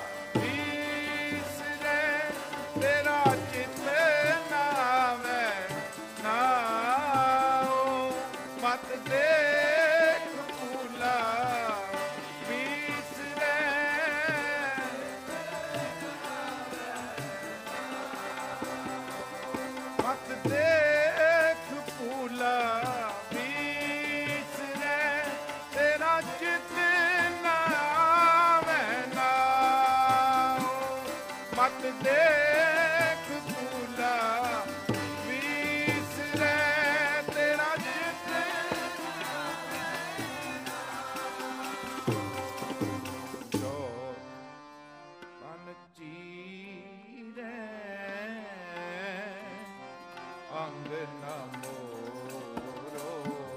ਵੀਸਰੈ ਤੇਰਾ ਚਿਤ ਨਾਵੈ ਨਾਉ ਮਤ ਦੇਖ ਭੂਲਾ ਵੀਸਰੈ ਮਤ ਦੇਖ ਭੂਲਾ ਵੀਸਰੈ ਤੇਰਾ ਚਿਤ ਨਾਵੈ ਨਾਉ ਮਤ ਦੇਖ ਭੂਲਾ ਵੀਸਰੈ ਤੇਰਾ ਚਿਤ ਜੋ ਤਨ ਚੀਰੈ ਅੰਗ ਨ ਮੋਰੋ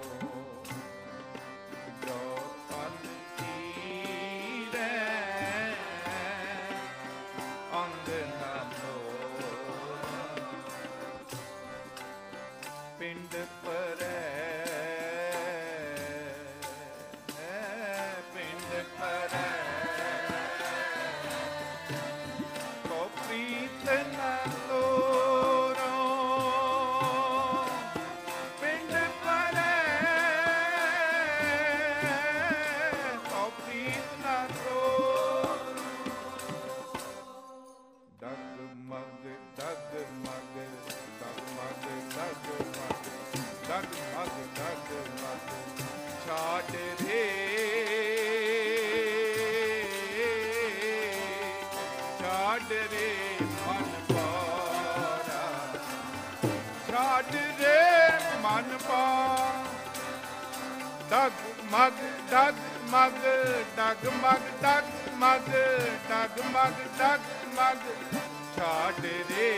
ਜੋ ਤਨ ਚੀਰੈ ਅੰਗ ਨ ਮੋਰੋ ਪਿੰਡ ਪਰੈ ਪਿੰਡ ਪਰੈ ਕੋ ਪ੍ਰੀਤ ਨ ਤੋਰੋ ਪਿੰਡ ਪਰੈ ਕੋ ਪ੍ਰੀਤ ਨ ਤੋਰੋ ਡਗਮਗ ਡਗਮਗ ਡਗਮਗ ਡਗਮਗ ਡਗਮਗ ਡਗਮਗ ਛਾੜ ਰੇ ਛਾੜ ਰੇ ਮਨ ਪਾਰਾ ਛਾੜ ਰੇ ਮਨ ਪਾ ਡਗਮਗ ਡਗਮਗ ਡਗਮਗ ਡਗਮਗ ਡਗਮਗ ਡਗਮਗ ਛਾੜ ਰੇ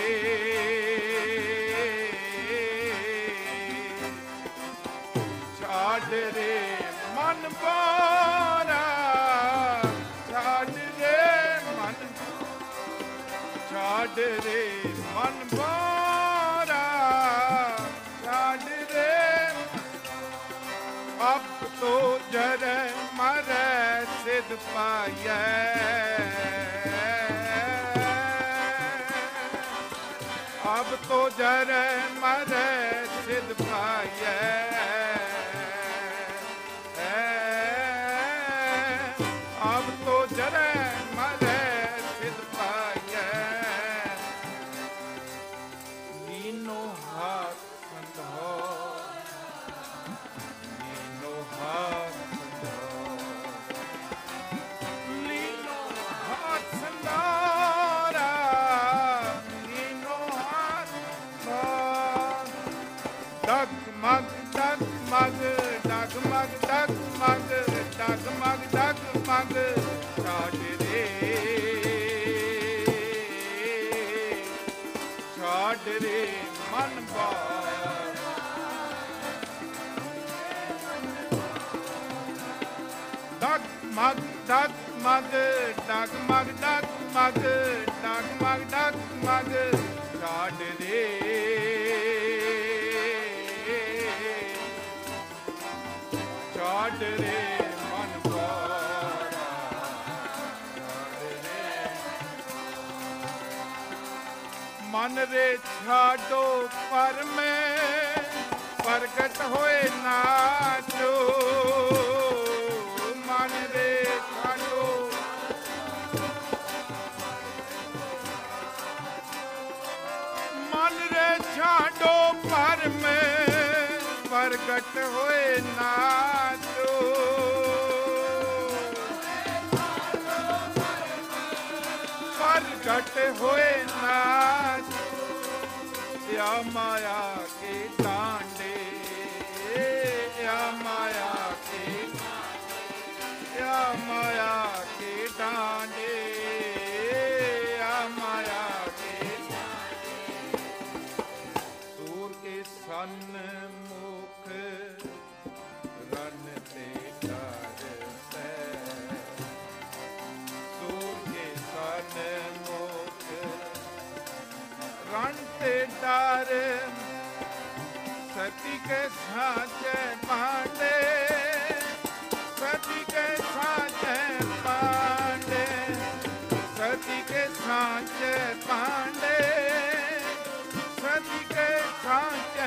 ਛਾੜ ਰੇ ਮਨ ਪਾਰਾ ਛਾੜ ਰੇ ਮਨ ਛਾੜ ਰੇ ਮਨ ਪਾਰਾ ਸਿਧ ਪਾਈਐ। ਅਬ ਤੋ ਜਰੈ ਮਰੈ ਸਿਧ ਪਾਈਐ। ਅਬ ਤੋ ਜਰੈ ਮਰੈ ਸਿਧ ਪਾਈਐ। ਲੀਨੋ ਹਾਥ ਸੰਧੋ, ਲੀਨੋ ਹਾਥ ਸੰਧੋ, ਲੀਨੋ ਹਾਥ ਸੰਧਾਰਾ, ਲੀਨੋ ਹਾਥ ਡਗਮਗ ਡਗਮਗ ਡਗਮਗ ਡਗਮਗ ਡਗਮਗ ਡਗਮਗ ਛਾੜ ਰੇ, ਛਾੜ ਰੇ ਮਨ ਬਾਰ। ਡਗਮਗ ਡਗਮਗ ਡਗਮਗ ਡਗਮਗ ਡਗਮਗ ਡਗਮਗ ਛਾੜ ਰੇ, ਛਾੜ ਰੇ ਮਨ ਬਾਰਾ, ਛਾੜ ਰੇ ਮਨ ਰੇ ਛਾਡੋ ਪਰ ਮੈਂ ਪ੍ਰਗਟ ਹੋਏ ਨਾਚੋ। ਮਨ ਰੇ ਛਾਡੋ, ਮਨ ਰੇ ਛਾਡੋ ਪਰ ਮੈਂ ਪ੍ਰਗਟ ਹੋਏ ਨਾਚੋ। ਪ੍ਰਗਟ ਹੋਏ ਨਾਚ या माया के डांडे, या माया के, या माया के डांडे, या माया के सूर के सन्मुख रन ते डर से, सूर के सन्मुख रण ते डर, सती के साचे पांडे, सती के साचे पांडे, सती के साचे पांडे, सती के साचे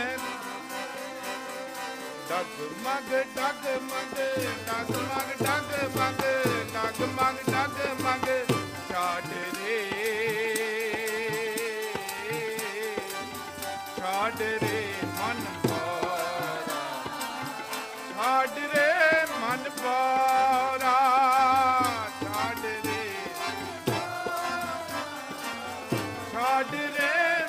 डगमग डगमग डगमग डगमग डगमग डगमग छाड़ रे, छाड़ रे मन बारा, छाड़ रे मन बारा, छाड़ रे, छाड़ रे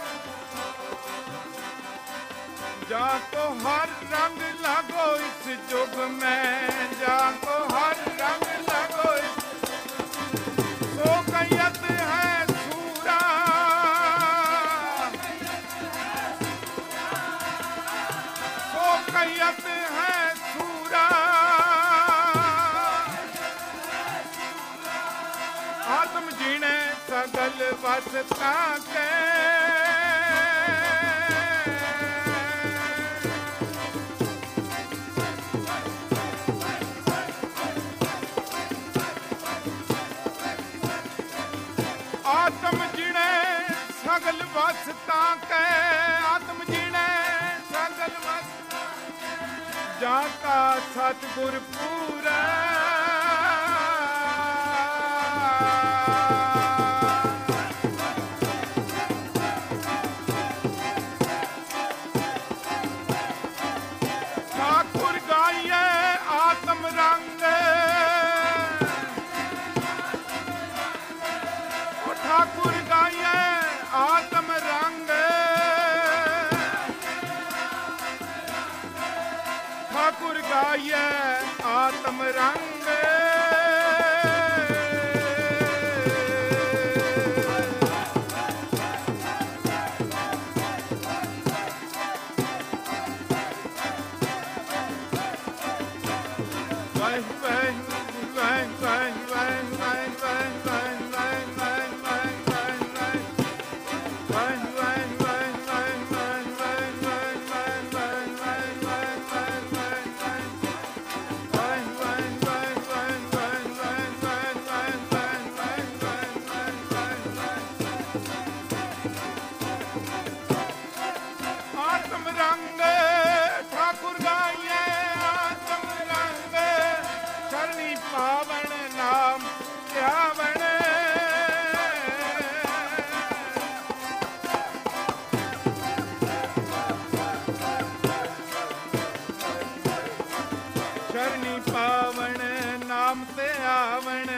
जा को हर रंग लगो इस जुग में, जा को हर रंग लगो इस, सो कैयत है सूरा, सो कैयत है सूरा, आत्म जीने सगल वसता के, आत्म जीने सगल वसता के, आत्म जीने सगल वसता, जाका सतगुर पूरा, ठाकुर गाइए आत्म रंग, ठाकुर गाइए आत्म रंग, ठाकुर गाइए आत्म रंग, Bye. संग ठाकुर गाइए आत्म रंग शरणी पावन नाम ध्यावण शरणी पावन नाम ते आवण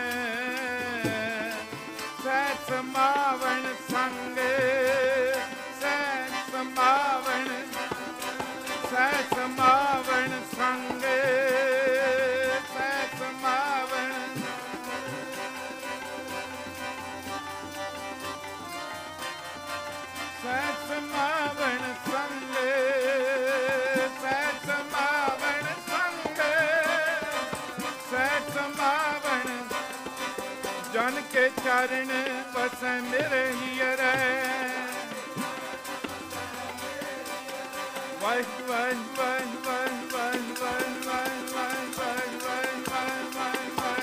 सह समावण संग सह समावण सह समावण संग सह समावण सह समावण संग सह समावण संग सह समावण जन के चरण बस मेरे हियर वाह वाह वाह वाह वाह वाह वाह वाह वाह वाह वाह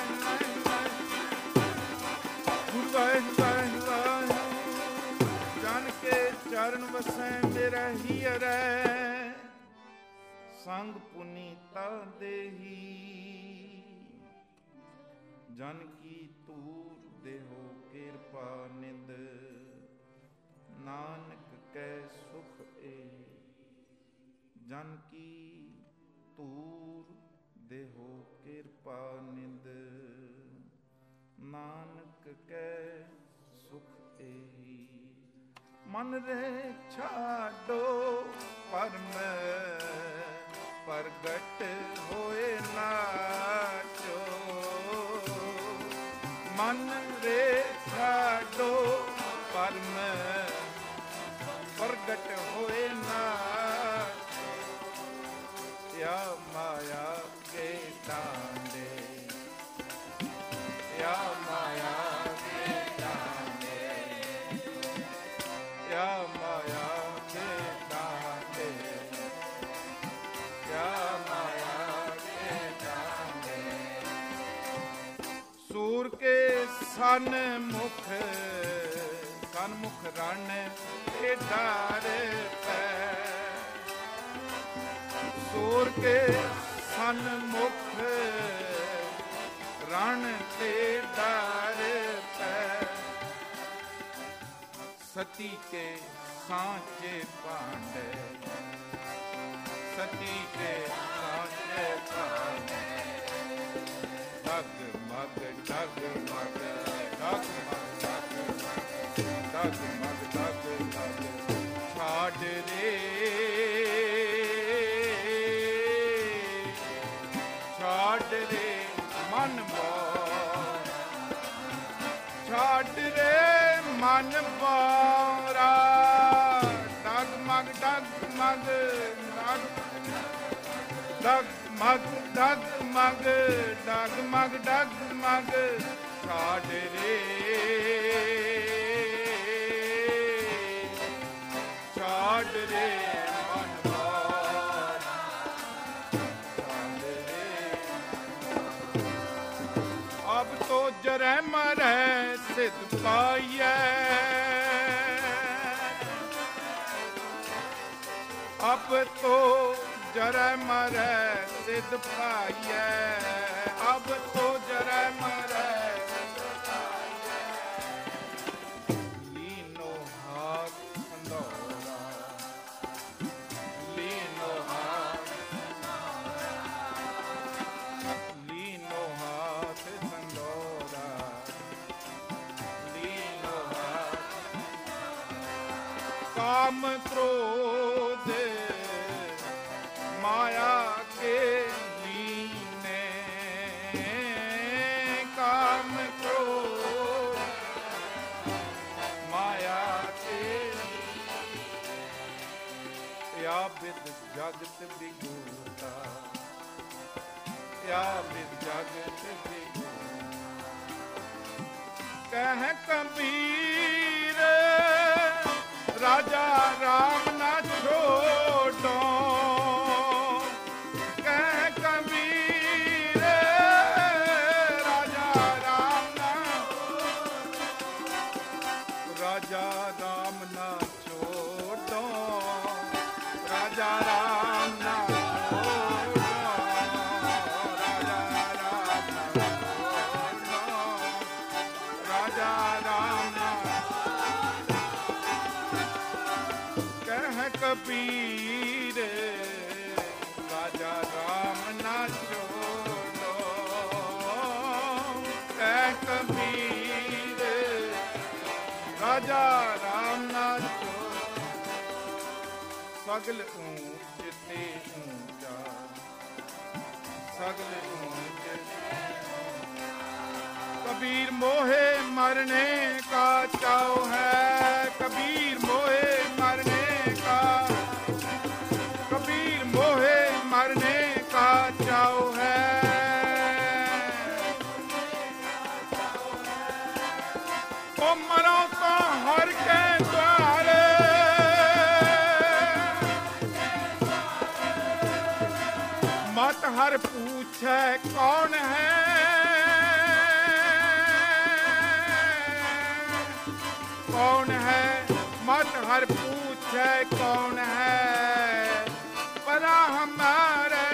वाह वाह वाह जन के चरण बसै मेरा हियर संग पुनीता देही जन की तूर देहो किरपा निद नानक कै सुख ए जन की तूर देहो किरपा निद नानक कै सुख ए मन रे छाडो परम प्रगट होए नाचो मन रे छाडो परम प्रगट होए नाचो या माया के डांडे या माया के डांडे या माया के डांडे या माया के डांडे सूर के सन मुख सन मुख रण के डार पै सूर के सन मुख रण ते डार पै सती के सांचे पांडे सती के सांचे पांडे डग मग डग मग डग मग डग मग डग मग छाड़ रे छाड़ रे मन मोर छाड़ रे मन मोरा डग मग डग मग डग मग डग मग डग मग डग मग छाड़ रे छाड़ रे मन मोर छाड़ रे अब तो जरै मरै सिद्ध पाइयै अब तो जरै मरै सिद्ध पाइयै अब तो जरै मरै लीनो हाथ संदोरा लीनो हाथ लीनो हाथ संदोरा लीनो हाथ काम क्रोध माया के लीने काम क्रोध माया के या विद जगत बिगुता या विद जगत बिगुता कह कबीर राजा राम ना छोड़ो राजा राम ना छोड़ो राजा है कबीर राजा राम ना छोड़ो है कबीर राजा राम ना छोड़ो सगल ऊंच ते ऊंचा सगल ऊंच कबीर मोहे मरने का चाव है कबीर मोहे मरने का कबीर मोहे मरने का चाव है ओ मरो तो हर के द्वारे मत हर पूछे कौन है कौन है मत हर पूछे कौन है परा हमारे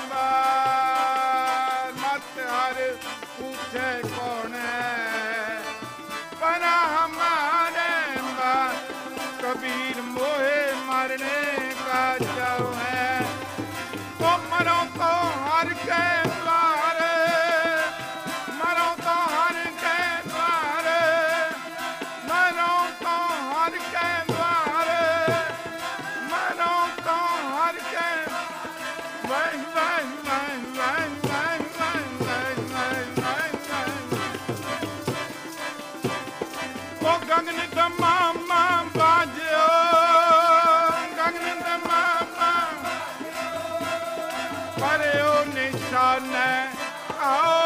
बार मत हर पूछे कौन है परा हमारे बार कबीर मोहे मरने का चाव है तो मरो तो हर के द्वारे मरो तो हर के द्वारे मरो तो हर के द्वारे मरो तो हर के वह वह वह वह वह वह वो गगन दमामा बाजो गगन दमामा परे ओ निशान आओ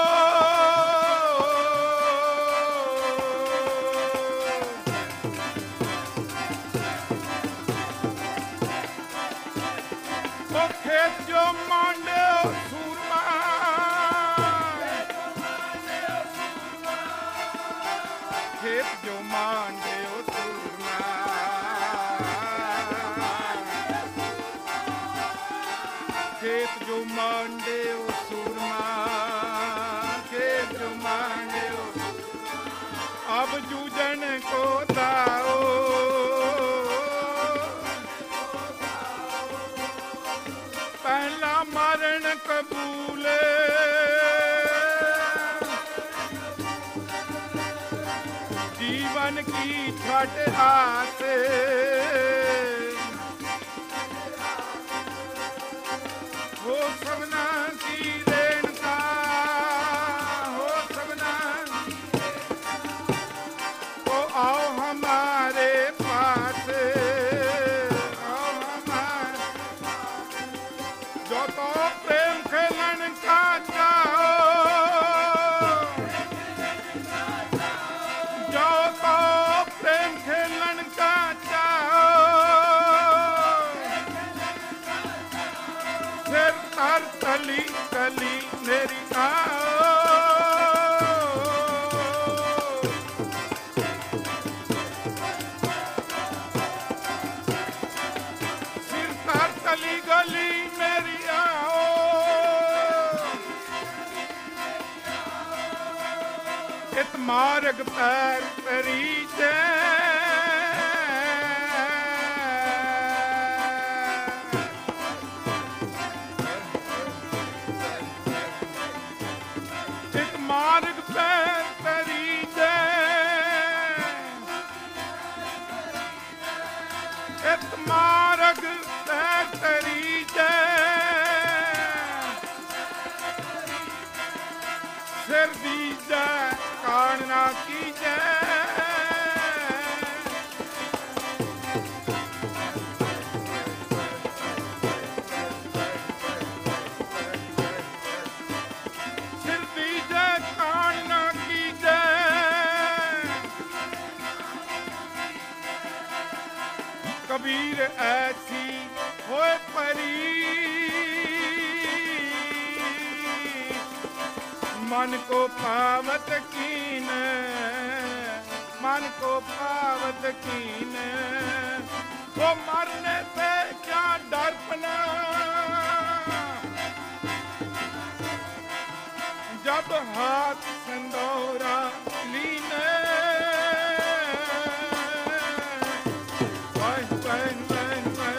वो खेत जो मांडे सूरमा खेत जो मांडे सूरमा खेत जो मांडे सूरमा खेत जो मांडे अब जूझन को दाओ पहला मरण कबूले जीवन की छठ आसे हो सबना की रेणुका हो सबना तो आओ हमारे पास आओ हमारे जो तो प्रेम खेलन का चाहो जो तो प्रेम खेलन का चाहो फिर तर तली तली मेरी आओ फिर तर तली गली मेरी आओ इत मार्ग पैर परी जे मार्ग पैर परी जे इत मार्ग पैर परी जे सिर दीजे कान ना कीजे सिर दीजे कान ना कीजे कबीर ऐसी होए परी मन को पावत कीन मन को पावत कीन वो मरने से क्या डरपना जब हाथ संदौरा लीने वह वह वह वह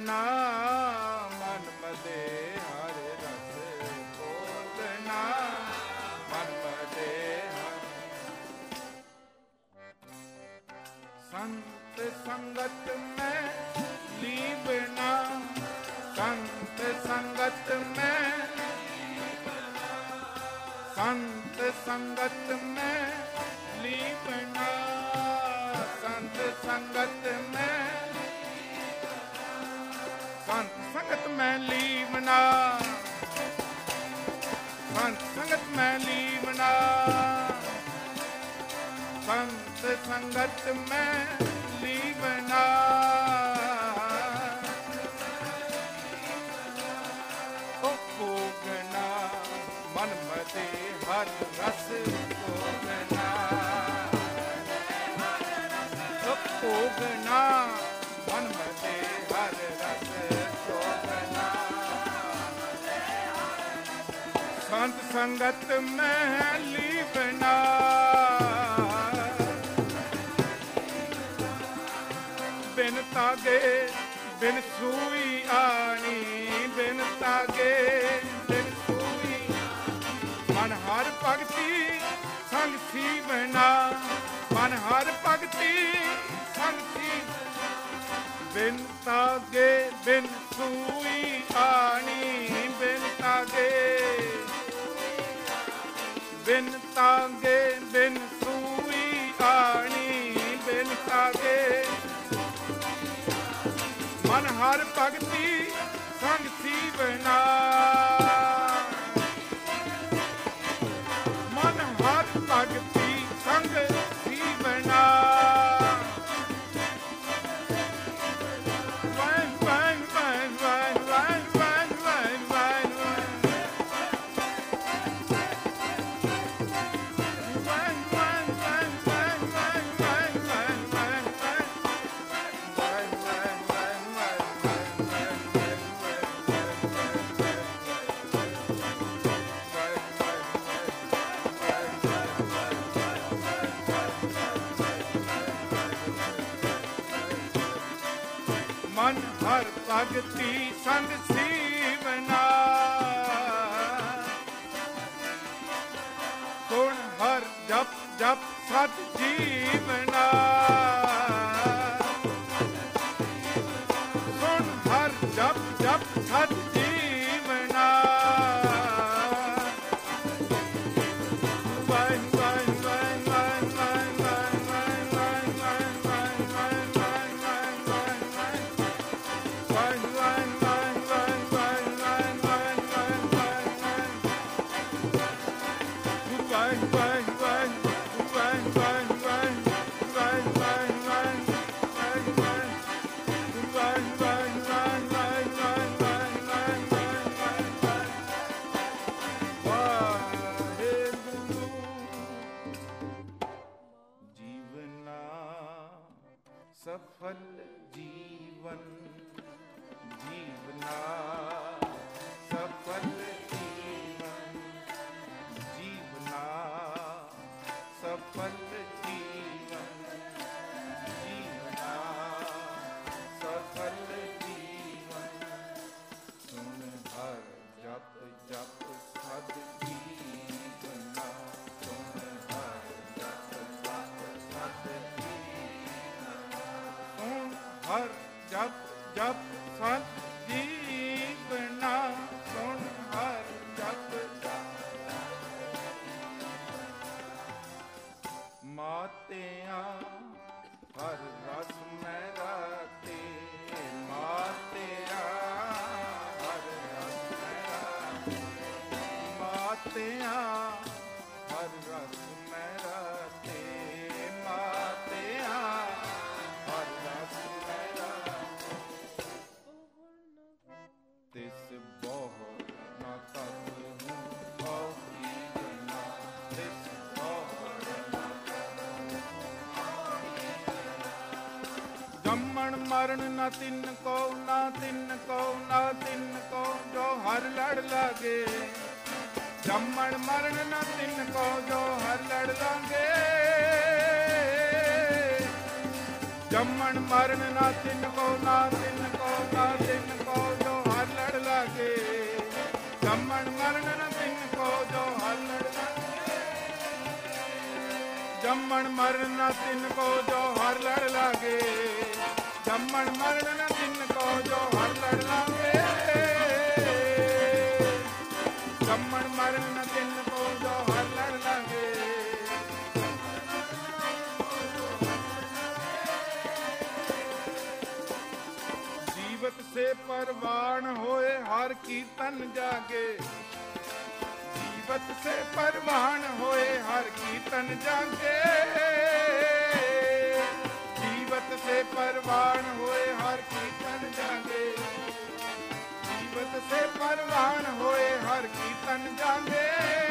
ਭੋਗਨਾ ਮਨ ਮਦੇ ਹਰ ਰਸ ਭੋਗਨਾ ਮਨ ਮਦੇ ਸੰਤ ਸੰਗਤ ਮੈਂ ਲੀਵਨਾ ਸੰਤ ਸੰਗਤ ਮੈਂ ਸੰਤ ਸੰਗਤ ਮੈਂ ਲੀਵਨਾ ਸੰਤ ਸੰਗਤ ਮੈਂ ਸੰਤ ਸੰਗਤ ਮੈਂ ਲੀਵਨਾ ਸੰਤ ਸੰਗਤ ਮੈਂ ਲੀਵਨਾ ਸੰਤ ਸੰਗਤ ਮੈਂ ਲੀਵਨਾ ਓ ਭੋਗਨਾ ਮਨ ਮਤੇ ਹਰ ਰਸ ਭੋਗਨਾ ਓ ਭੋਗਨਾ ਮਨ ਮਤੇ ਹਰ ਰਸ ਭੋਗਨਾ ਸੰਤ ਸੰਗਤ ਮੈਂ ਲੀਵਨਾ ਬਿਨ ਤਾਗੇ ਬਿਨ ਸੂਈ ਆਣੀ ਬਿਨ ਤਾਗੇ ਬਿਨ ਸੂਈ ਮਨ ਹਰ ਭਗਤੀ ਸੰਗ ਸੀਵਨਾ ਮਨ ਹਰ ਭਗਤੀ ਸੰਗ ਸੀ ਬਿਨ ਤਾਗੇ ਬਿਨ ਸੂਈ ਆਣੀ ਬਿਨ ਤਾਗੇ ਬਿਨ ਤਾਗੇ ਬਿਨ ਸੂਈ ਆਣੀ ਬਿਨ ਤਾਗੇ ਮਨ ਹਰ ਭਗਤੀ ਸੰਗ ਸੀਵਨਾ ਮਨ ਹਰ ਭਗਤੀ ਸੰਗ ਸੀਵਨਾ ਵੈਨ ਵੈਨ ਵੈਨ ਵੈਨ ਵੈਨ ਵੈਨ ਵੈਨ ਵੈਨ ਮਨ ਹਰ ਭਗਤੀ ਸੰਗ ਸੀਵਨਾ ਸੁਣ ਹਰ ਜਪ ਜਪ ਸਤ ਜੀਵਨਾ ਸੁਣ ਹਰ ਜਪ ਜਪ ਸਤ ਜੀਵਨਾ ਵਾਹਿ ਵਾਹਿ ਵਾਹਿ ਵਾਹਿ ਵਾਹਿ ਵਾਹਿ ਵਾਹਿ ਵਾਹਿ ਵਾਹਿ ਸਫਲ ਜੀਵਨ ਜੀਵਨਾ ਸਫਲ ਜੀਵਨ ਜੀਵਨਾ ਸਫਲ ਜੀਵਨ ਜੀਵਨਾ ਸਫਲ ਜੀਵਨ ਸੁਣ ਹਰ ਜਪ ਜਪ ਸਦ ਜੀਵਨਾ ਸੁਣ ਹਰ ਜਪ ਜਪ ਸਦ ਹਰ ਜਪ ਜਪ ਸਤ ਜੀਵਨਾ ਸੁਣ ਹਰ ਜਪ ਮਾਤਿਆਂ ਹਰ ਰਸ ਮੈਂ ਰਾਤੇ ਮਾਤਿਆਂ ਹਰ ਰਸ ਮੈਂ ਰਾਤੇ ਮਾਤਿਆਂ ਹਰ ਰਸ ਮੈਂ ਰਾਤੇ ਮਾਤਿਆਂ ਹਰ ਰਸ ਤਿਸ ਬਹੁ ਨਾ ਤਤ ਹੂੰ ਔ ਜੀਵਨਾ ਤਿਸ ਬਹੁ ਨਾ ਜੰਮਣ ਮਰਨ ਨਾ ਤਿੰਨ ਕੋ ਨਾ ਤਿੰਨ ਕੋ ਨਾ ਤਿੰਨ ਕੋ ਜੋ ਹਰ ਲੜ ਲਾਗੇ ਜੰਮਣ ਮਰਨ ਨਾ ਤਿੰਨ ਕੋ ਜੋ ਹਰ ਲੜ ਲਾਗੇ ਜੰਮਣ ਮਰਨ ਨਾ ਤਿੰਨ ਕੋ ਨਾ ਤਿੰਨ ਕੋ ਨਾ ਤਿੰਨ ਜੰਮਣ ਮਰਨ ਨਾ ਤਿੰਨ ਕੋ ਜੋ ਹਰ ਲੜ ਲਾਗੇ, ਜੰਮਣ ਮਰਨ ਨਾ ਤਿੰਨ ਕੋ ਜੋ ਹਰ ਲੜ ਲਾਗੇ, ਜੰਮਣ ਮਰਨ ਨਾ ਤਿੰਨ ਕੋ ਜੋ ਹਰ ਲੜ ਲਾਗੇ। ਜੀਵਤ ਸੇ ਪਰਵਾਨ ਹੋਏ ਹਰ ਕੀਰਤਨ ਜਾਗੇ, ਜੀਵਤ ਸੇ ਪਰਵਾਨ ਹੋਏ ਹਰ ਕੀਰਤਨ ਜਾਗੇ, ਜੀਵਤ ਸੇ ਪਰਵਾਨ ਹੋਏ ਹਰ ਕੀਰਤਨ ਜਾਗੇ, ਜੀਵਤ ਸੇ ਪਰਵਾਨ ਹੋਏ ਹਰ ਕੀਰਤਨ ਜਾਗੇ,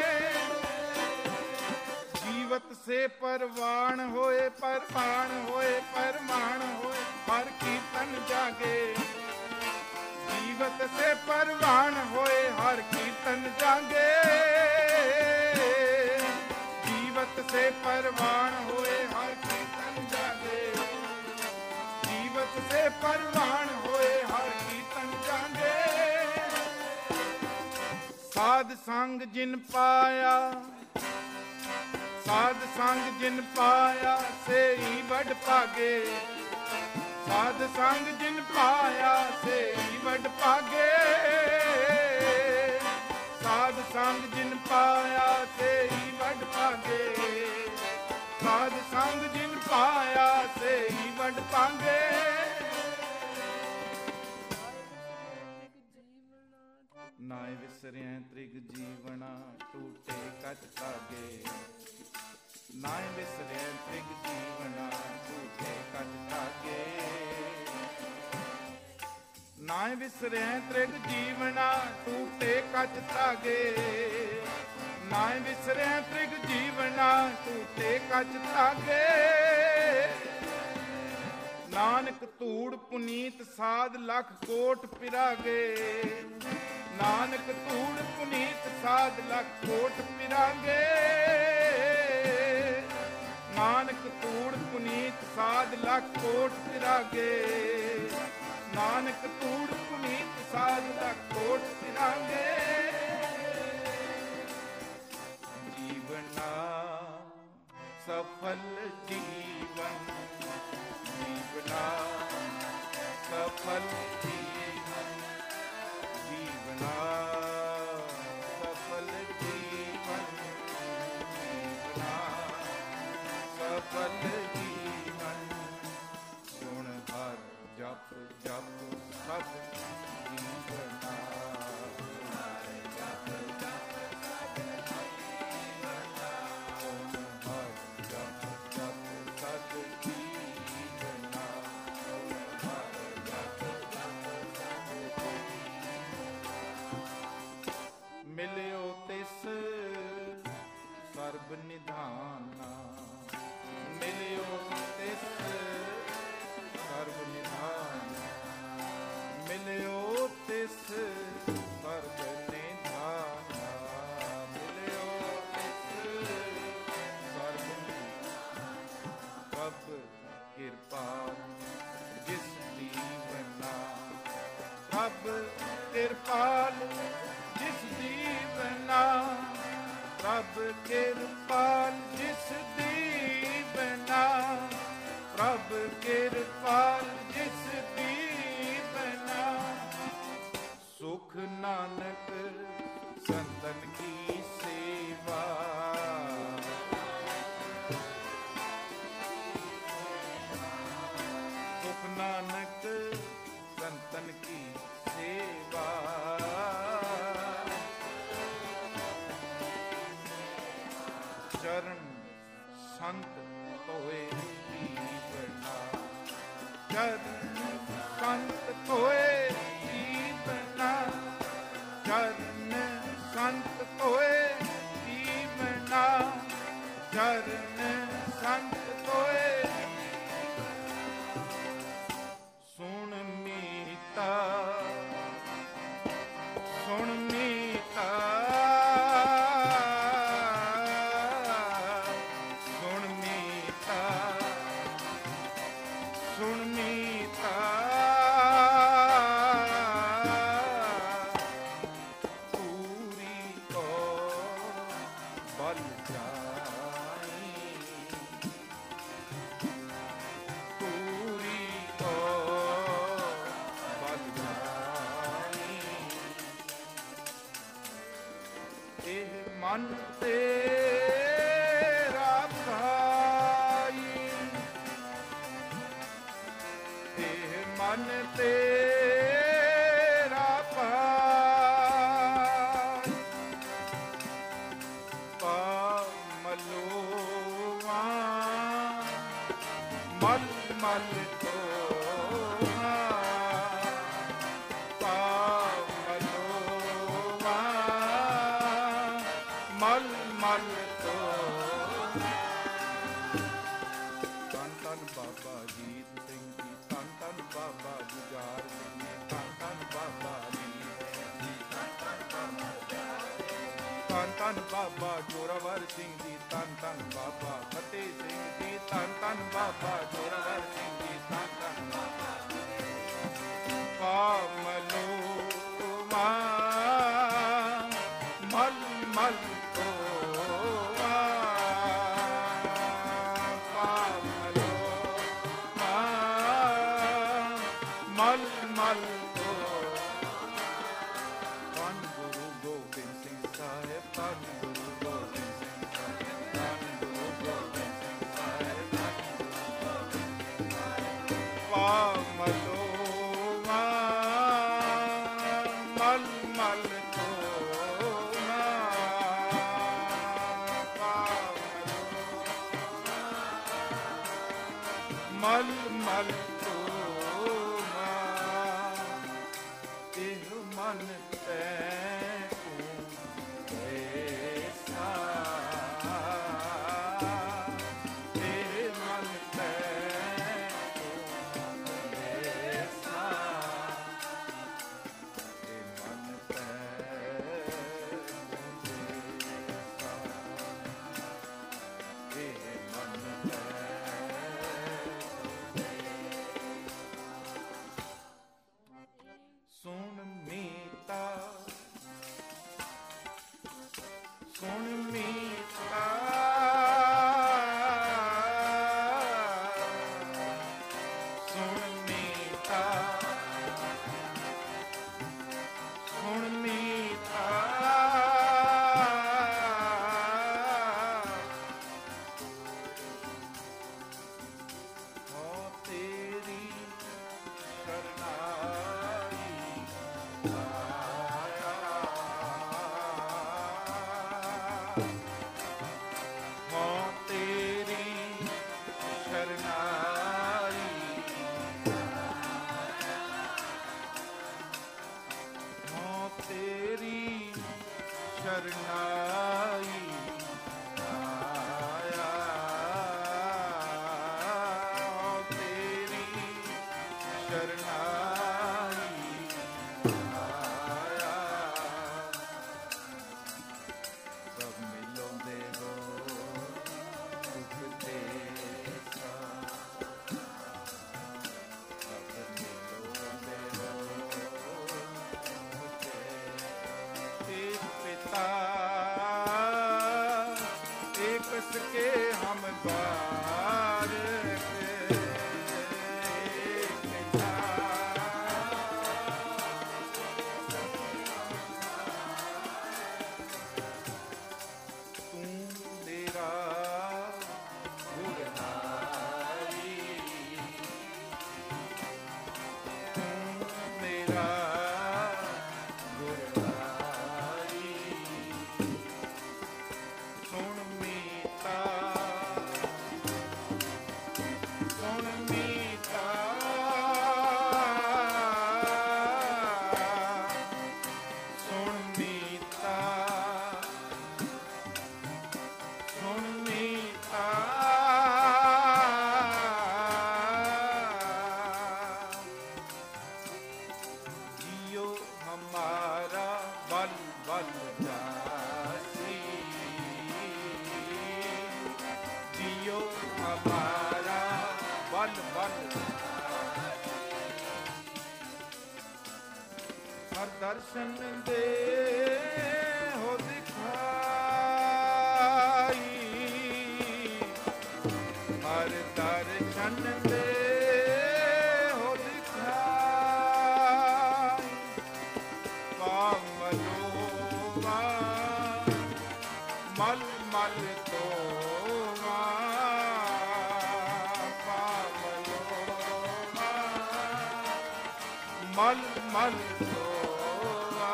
ਜੀਵਤ ਸੇ ਪਰਵਾਨ ਹੋਏ ਪਰਵਾਨ ਹੋਏ ਪਰਮਾਨ ਹੋਏ ਹਰ ਕੀਰਤਨ ਜਾਗੇ, ਜੀਵਤ ਸੇ ਪਰਵਾਨ ਹੋਏ ਹਰ ਕੀਰਤਨ ਜਾਗੇ, ਜੀਵਤ ਸੇ ਪਰਵਾਨ ਹੋਏ ਹਰ ਕੀਰਤਨ ਜਾਗੇ, ਜੀਵਤ ਸੇ ਪਰਵਾਨ ਹੋਏ ਹਰ ਕੀਰਤਨ ਜਾਗੇ। ਸਾਧ ਸੰਗ ਜਿਨ ਪਾਇਆ, ਸਾਧ ਸੰਗ ਜਿਨ ਪਾਇਆ ਸੇਈ ਵੱਡ ਭਾਗੇ, ਸਾਧ ਸੰਗ ਜਿਨ ਪਾਇਆ ਸੇਈ ਵੱਡ ਭਾਗੇ, ਸਾਧ ਸੰਗ ਜਿਨ ਪਾਇਆ ਸੇਈ ਵੱਡ ਭਾਗੇ, ਸਾਧ ਸੰਗ ਜਿਨ ਪਾਇਆ ਸੇਈ ਵੱਡ ਭਾਗੇ। ਨਾਏ ਵਿਸਰਿਆ ਤ੍ਰਿਗ ਜੀਵਨਾ ਟੂਟੇ ਕੱਚ ਕਾਗੇ, ਨਾਏ ਵਿਸਰਿਆ ਤ੍ਰਿਗ ਜੀਵਨਾ ਟੂਟੇ ਕੱਚ ਕਾਗੇ, ਨਾਏ ਵਿਸਰਿਆ ਤ੍ਰਿਗ ਜੀਵਨਾ ਟੂਟੇ ਕੱਚ ਧਾਗੇ, ਨਾਏ ਵਿਸਰਿਆ ਤ੍ਰਿਗ ਜੀਵਨਾ ਟੂਟੇ ਕੱਚ ਧਾਗੇ। ਨਾਨਕ ਧੂੜ ਪੁਨੀਤ ਸਾਧ ਲੱਖ ਕੋਟ ਪਿਰਾਗੇ, ਨਾਨਕ ਧੂੜ ਪੁਨੀਤ ਸਾਧ ਲੱਖ ਕੋਟ ਪਿਰਾਗੇ, ਨਾਨਕ ਧੂੜ ਪੁਨੀਤ ਸਾਧ ਲੱਖ ਕੋਟ ਪਿਰਾਗੇ, ਨਾਨਕ ਧੂੜ ਪੁਨੀਤ ਸਾਧ ਲੱਖ ਕੋਟ ਪਿਰਾਗੇ। ਜੀਵਨਾ ਸਫਲ ਜੀਵਨ, ਜੀਵਨਾ ਸਫਲ ਜੀਵਨ, ਜੀਵਨਾ ਸਫਲ ਜੀਵਨ, ਜੀਵਨਾ ਸਫਲ ਜੀਵਨ। ਸੁਣ ਹਰ ਜਪ ਜਪ ਸਭ ਜੀਵਨਾ, ਮਿਲਿਓ ਤਿਸ ਸਰਬ ਨਿਧਾਨਾ, ਮਿਲਿਓ ਤਿਸ ਸਰਬ ਨਿਧਾਨਾ, ਮਿਲਿਓ ਤਿਸ ਸਰਬ ਨਿਧਾਨਾ, ਮਿਲਿਓ ਤਿਸ ਸਰਬ ਪ੍ਰਭ ਕਿਰਪਾ ਜਿਸ ਦੀਵਨਾ, ਪ੍ਰਭ ਕਿਰਪਾਲ ਜਿਸ ਦੀਵਨਾ, ਪ੍ਰਭ ਕਿਰਪਾਲ ਜਿਸ ਦੀਵਨਾ, ਪ੍ਰਭ ਕਿਰਪਾਲ ਜਿਸ ਦੀਵਨਾ। ਸੁਖ ਨਾਨਕ ਸੰਤਨ ਕੀ ਸੇਵਾ, ਸੁਖ ਨਾਨਕ ਸੰਤਨ ਕੀ ਸੇਵਾ। ਚਰਨ ਸੰਤ ਹੋਏ ਜੀਵਨਾ, ਚਰਨ ਸੰਤ ਹੋਏ ਜੀਵਨਾ, ਚਰਨ ਸੰਤ ਹੋਏ ਜੀਵਨਾ, ਚਰਨ ਸੰਤ ਹੋਏ। ਸੁਣ ਮੀਤਾ, ਸੁਣ ਮੀਤਾ, ਸੁਣ ਮੀਤਾ, ਸੁਣ ਮੀਤਾ। ਪੂਰੀ ਕੋ ਬਲ ਜਾਈ, ਮਨ ਤੇਰਾ ਭਾਈ, ਇਹ ਮਨ ਤੇਰਾ ਭਾਈ, ਪਾਮਲੋਵਾ ਮਲ ਮਲ ਤੋਹਾ, ਪਾਮਲੋਵਾ ਮਲ ਮਲ ਤੋਹਾ। ਧੰਨ ਧੰਨ ਬਾਬਾ ਜੀਤ ਸਿੰਘ ਜੀ, ਧੰਨ ਧੰਨ ਬਾਬਾ ਜੁਝਾਰ ਸਿੰਘ ਜੀ, ਧੰਨ ਧੰਨ ਬਾਬਾ ਜੀਤ ਸਿੰਘ ਜੀ, ਧੰਨ ਧੰਨ ਬਾਬਾ ਜੋਰਾਵਰ ਸਿੰਘ ਜੀ, ਧੰਨ ਧੰਨ ਬਾਬਾ ਫਤਿਹ ਸਿੰਘ ਜੀ, ਧੰਨ ਧੰਨ ਬਾਬਾ ਜੋਰਾਵਰ ਸਿੰਘ ਜੀ, ਧੰਨ ਧੰਨ ਬਾਬਾ ਪਾਮਲੋਵਾ ਮਲ ਮਲ ਤੋਵਾ, ਪਾਮਲੋਵਾ ਮਲ ਮਲ ਤੋਵਾ। ਧੰਨ ਗੁਰੂ ਗੋਬਿੰਦ ਸਿੰਘ ਸਾਹਿਬ, ਧੰਨ ਗੁਰੂ ਗੋਬਿੰਦ ਸਿੰਘ ਸਾਹਿਬ, ਧੰਨ ਗੁਰੂ ਗੋਬਿੰਦ ਸਿੰਘ ਸਾਹਿਬ, ਧੰਨ ਗੁਰੂ ਗੋਬਿੰਦ ਸਿੰਘ ਸਾਹਿਬ। ਪਾਮਲੋਵਾ ਮਲ ਮਲ ਤੋਵਾ, ਪਾਮਲੋਵਾ ਮਲ ਮਲ ਤੋਵਾ। ਇਹ ਮਨ ਤੈ ਸੁਣ ਮੀਤਾ, ਸੁਣ ਮੀਤਾ, ਸੁਣ ਮੀਤਾ, ਸੁਣ ਮੀਤਾ, ਹੋ ਤੇਰੀ ਸ਼ਰਨਾਈ ਆਇਆ, ਹੋ ਤੇਰੀ ਸ਼ਰਨਾਈ ਆਇਆ, ਹੋ ਤੇਰੀ ਸ਼ਰਨਾਈ ਆਇਆ, ਹੋ ਤੇਰੀ ਸ਼ਰਨਾਈ ਆਇਆ। ਸਭ ਮਿਲੋਂਦੇ ਹੋ ਦੁੱਖ ਤੇ ਸਾਥ, ਸਭ ਮਿਲੋਂਦੇ ਹੋ ਦੁੱਖ ਤੇ। ਇੱਕ ਪਿਤਾ एक सके हम बार के, एक पिता तू तेरा गुरनारी, तू मेरा गुरनारी। ਸੁਣ ਮੀਤਾ, ਸੁਣ ਮੀਤਾ, ਸੁਣ ਮੀਤਾ, ਸੁਣ ਮੀਤਾ। ਜਿਉ ਹਮਾਰਾ ਬਲ ਬਲ ਜਾਸੀ, जियो हमारा बल बल हर दर्शन दे हो दिखाई, हर दर्शन दे हो दिखाई। पामलोवा ਮਲ ਹੋਆ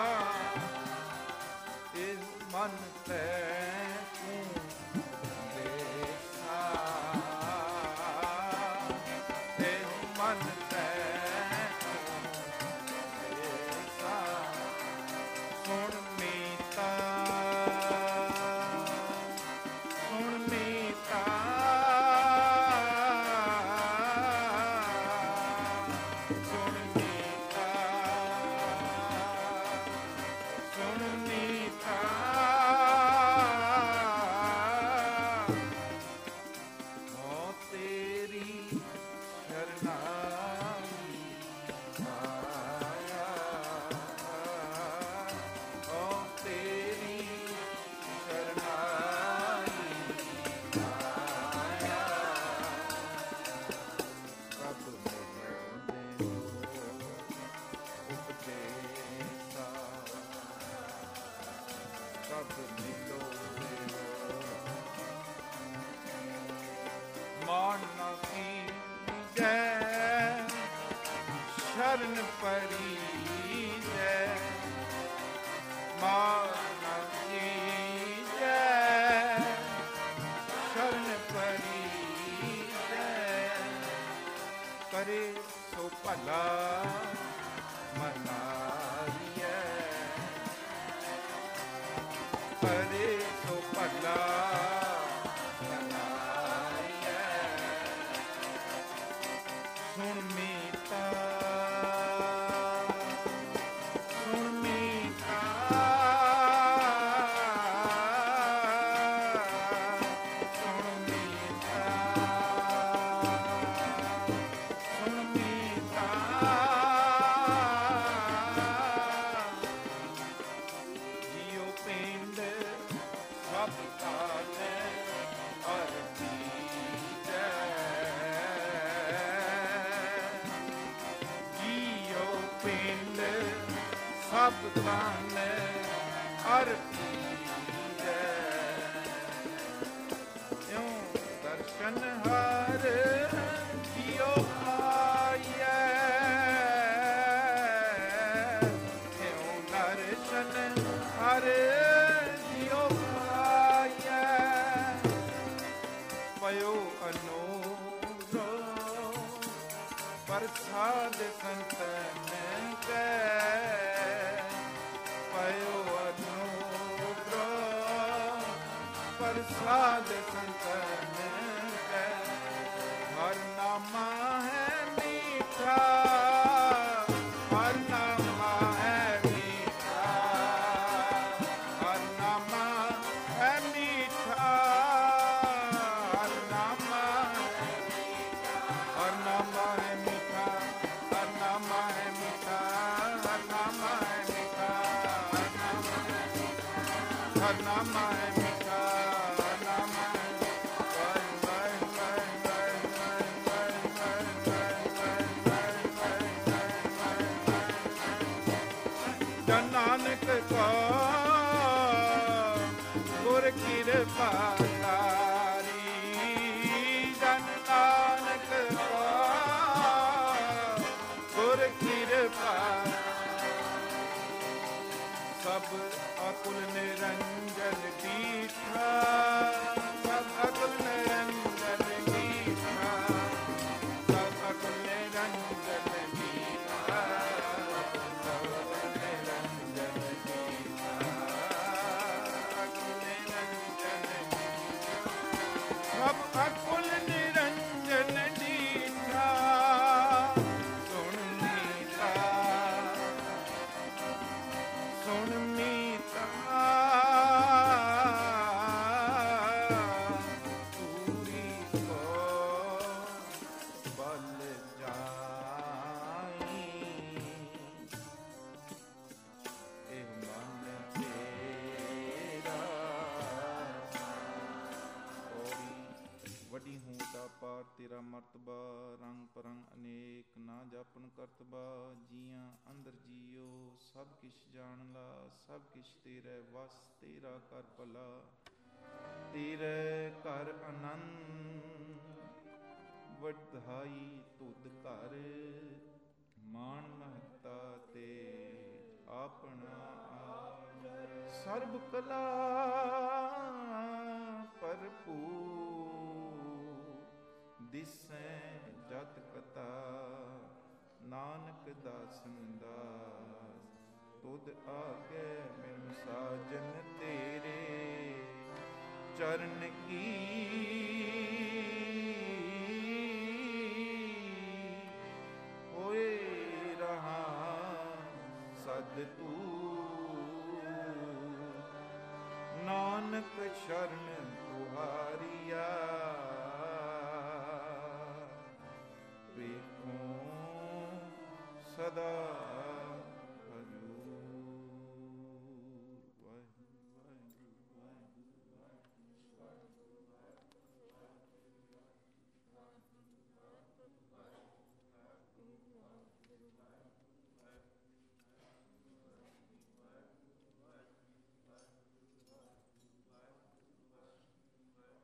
ਇਸ ਮਨ ਤੇ ਤੂੰ ਦੇਖਾ ਇਸ ਮਨ ਤੇ ਤੂੰ ਦੇਖਾ ਸੁਣ ਮੀਤਾ ਸੁਣ ਮੀਤਾ ਸੁਣ ਮੀਤਾ ਸੁਣ ਮੀਤਾ ਹੋ ਤੇਰੀ ਸ਼ਰਨਾਈ ਆਇਆ ਹੋ ਤੇਰੀ ਸ਼ਰਨਾਈ ਆਇਆ ਰੱਬ ਮੇਰੇ ਦੇ ਉਪਦੇਸਾ ਰੱਬ ਮਿਲੋ ਮਾਨ ਨਾ ਕੀਜੈ ਸ਼ਰਨ ਪਰੀਜੈ ਮਾਨ ਨਾ ਕੀਜੈ ਸ਼ਰਨ ਪਰੀਜੈ ਕਰੇ ਸੋ ਭਲਾ ਮਨਾਈਐ ਕਰੇ ਸੋ ਭਲਾ ਮਨਾਈਐ ਸੁਣ ਮੀਤਾ ਸੁਣ ਮੀਤਾ ਸੁਣ ਮੀਤਾ ਸੁਣ ਮੀਤਾ ਜੀਉ ਪਿੰਡ ਸਭ ਕਾਲੇ ਅਰਤੀ ਜੈ ਜੀਉ ਪਿੰਡ ਸਭ ਕਾਲੇ ਅਰਤੀ ਜੈ ਇਉਂ ਦਰਸ਼ਨ ਹਰ ਜੀਉ ਆਈਐ ਇਉਂ ਦਰਸ਼ਨ ਹਰ ਜੀਉ ਆਈਐ ਪਇਓ ਅਨੂਰੋ ਪ੍ਰਸਾਦ ਸੰਤਨ ਕੈ ਪਇਓ ਅਨੂਰੋ ਪ੍ਰਸਾਦ ਸੰਤਨ ਕੈ ਹਰ ਨਾਮਾ ਹੈ ਮੀਠਾ ਹਰ ਨਾਮਾ ਹੈ ਮੀਠਾ ਹਰ ਨਾਮਾ ਹੈ ਮੀਠਾ ਹਰ ਨਾਮਾ ਹਰ ਨਾਮਾ ਹੈ ਮੀਠਾ ਹਰ ਨਾਮਾ ਹੈ ਮੀਠਾ ਹਰ ਨਾਮਾ ਹੈ ਮੀਠਾ ਹਰ ਨਾਮਾ ਹੈ ਮੀਠਾ ਹਰ ਨਾਮਾ ਹੈ ਵਾਹਿ ਵਾਹਿ ਵਾਹਿ ਵਾਹਿ ਵਾਹਿ ਵਾਹਿ ਵਾਹਿ ਵਾਹਿ ਜਨ ਨਾਨਕ ਕੋ ਗੁਰ ਕਿਰਪਾ ਤਾਰੀ ਜਨ ਨਾਨਕ ਕੋ ਗੁਰ ਕਿਰਪਾ ਸਭ ਅਕੁਲ ਨਿਰੰਜਨ ਦੀਠਾ ਸਭ ਅਕੁਲ ਨਿਰੰਜਨ ਦੀਠਾ ਸਭ ਅਕੁਲ ਨਿਰੰਜਨ ਦੀਠਾ ਸਭ ਅਕੁਲ ਨਿਰੰਜਨ ਦੀਠਾ ਅਕੁਲ ਨਿਰੰਜਨ ਸਭ ਅਕੁਲ ਨਿਰੰਜਨ ਦੀਠਾ ਸੁਣ ਮੀਤਾ ਸੁਣ ਮੀਤਾ ਪੂਰੀ ਕੋ ਬਲ ਜਾਈ ਇਹ ਮਨ ਤੇਰਾ ਔਰੀ ਵੱਡੀ ਹੂੰ ਦਾ ਪਾਰ ਤੇਰਾ ਮਰਤਬਾ ਰੰਗ ਪਰੰਗ ਅਨੇਕ ਨਾ ਜਾਪਨ ਕਰਤਬਾ ਜੀਆਂ ਅੰਦਰ ਜੀਓ ਸਭ ਕਿਛ ਜਾਣ ਲਾ ਸਭ ਕਿਛ ਤੇਰੇ ਵਸ ਤੇਰਾ ਕਰ ਭਲਾ ਤੇਰੇ ਘਰ ਆਨੰਦ ਵਡਾਈ ਤੁਧ ਘਰ ਮਾਨ ਮਹੱਤਾ ਤੇ ਆਪਣਾ ਆਪ ਸਰਬ ਕਲਾ ਭਰਪੂਰ ਦਿਸੈ ਜਤ ਕਤਾ ਨਾਨਕ ਦਾਸਨ ਦਾਸ ਤੁਧ ਆਗੇ ਮਿਲ ਸਾਜਨ ਤੇਰੇ ਚਰਨ ਕੀ ਹੋਏ ਰਹਾ ਸਦ ਤੂ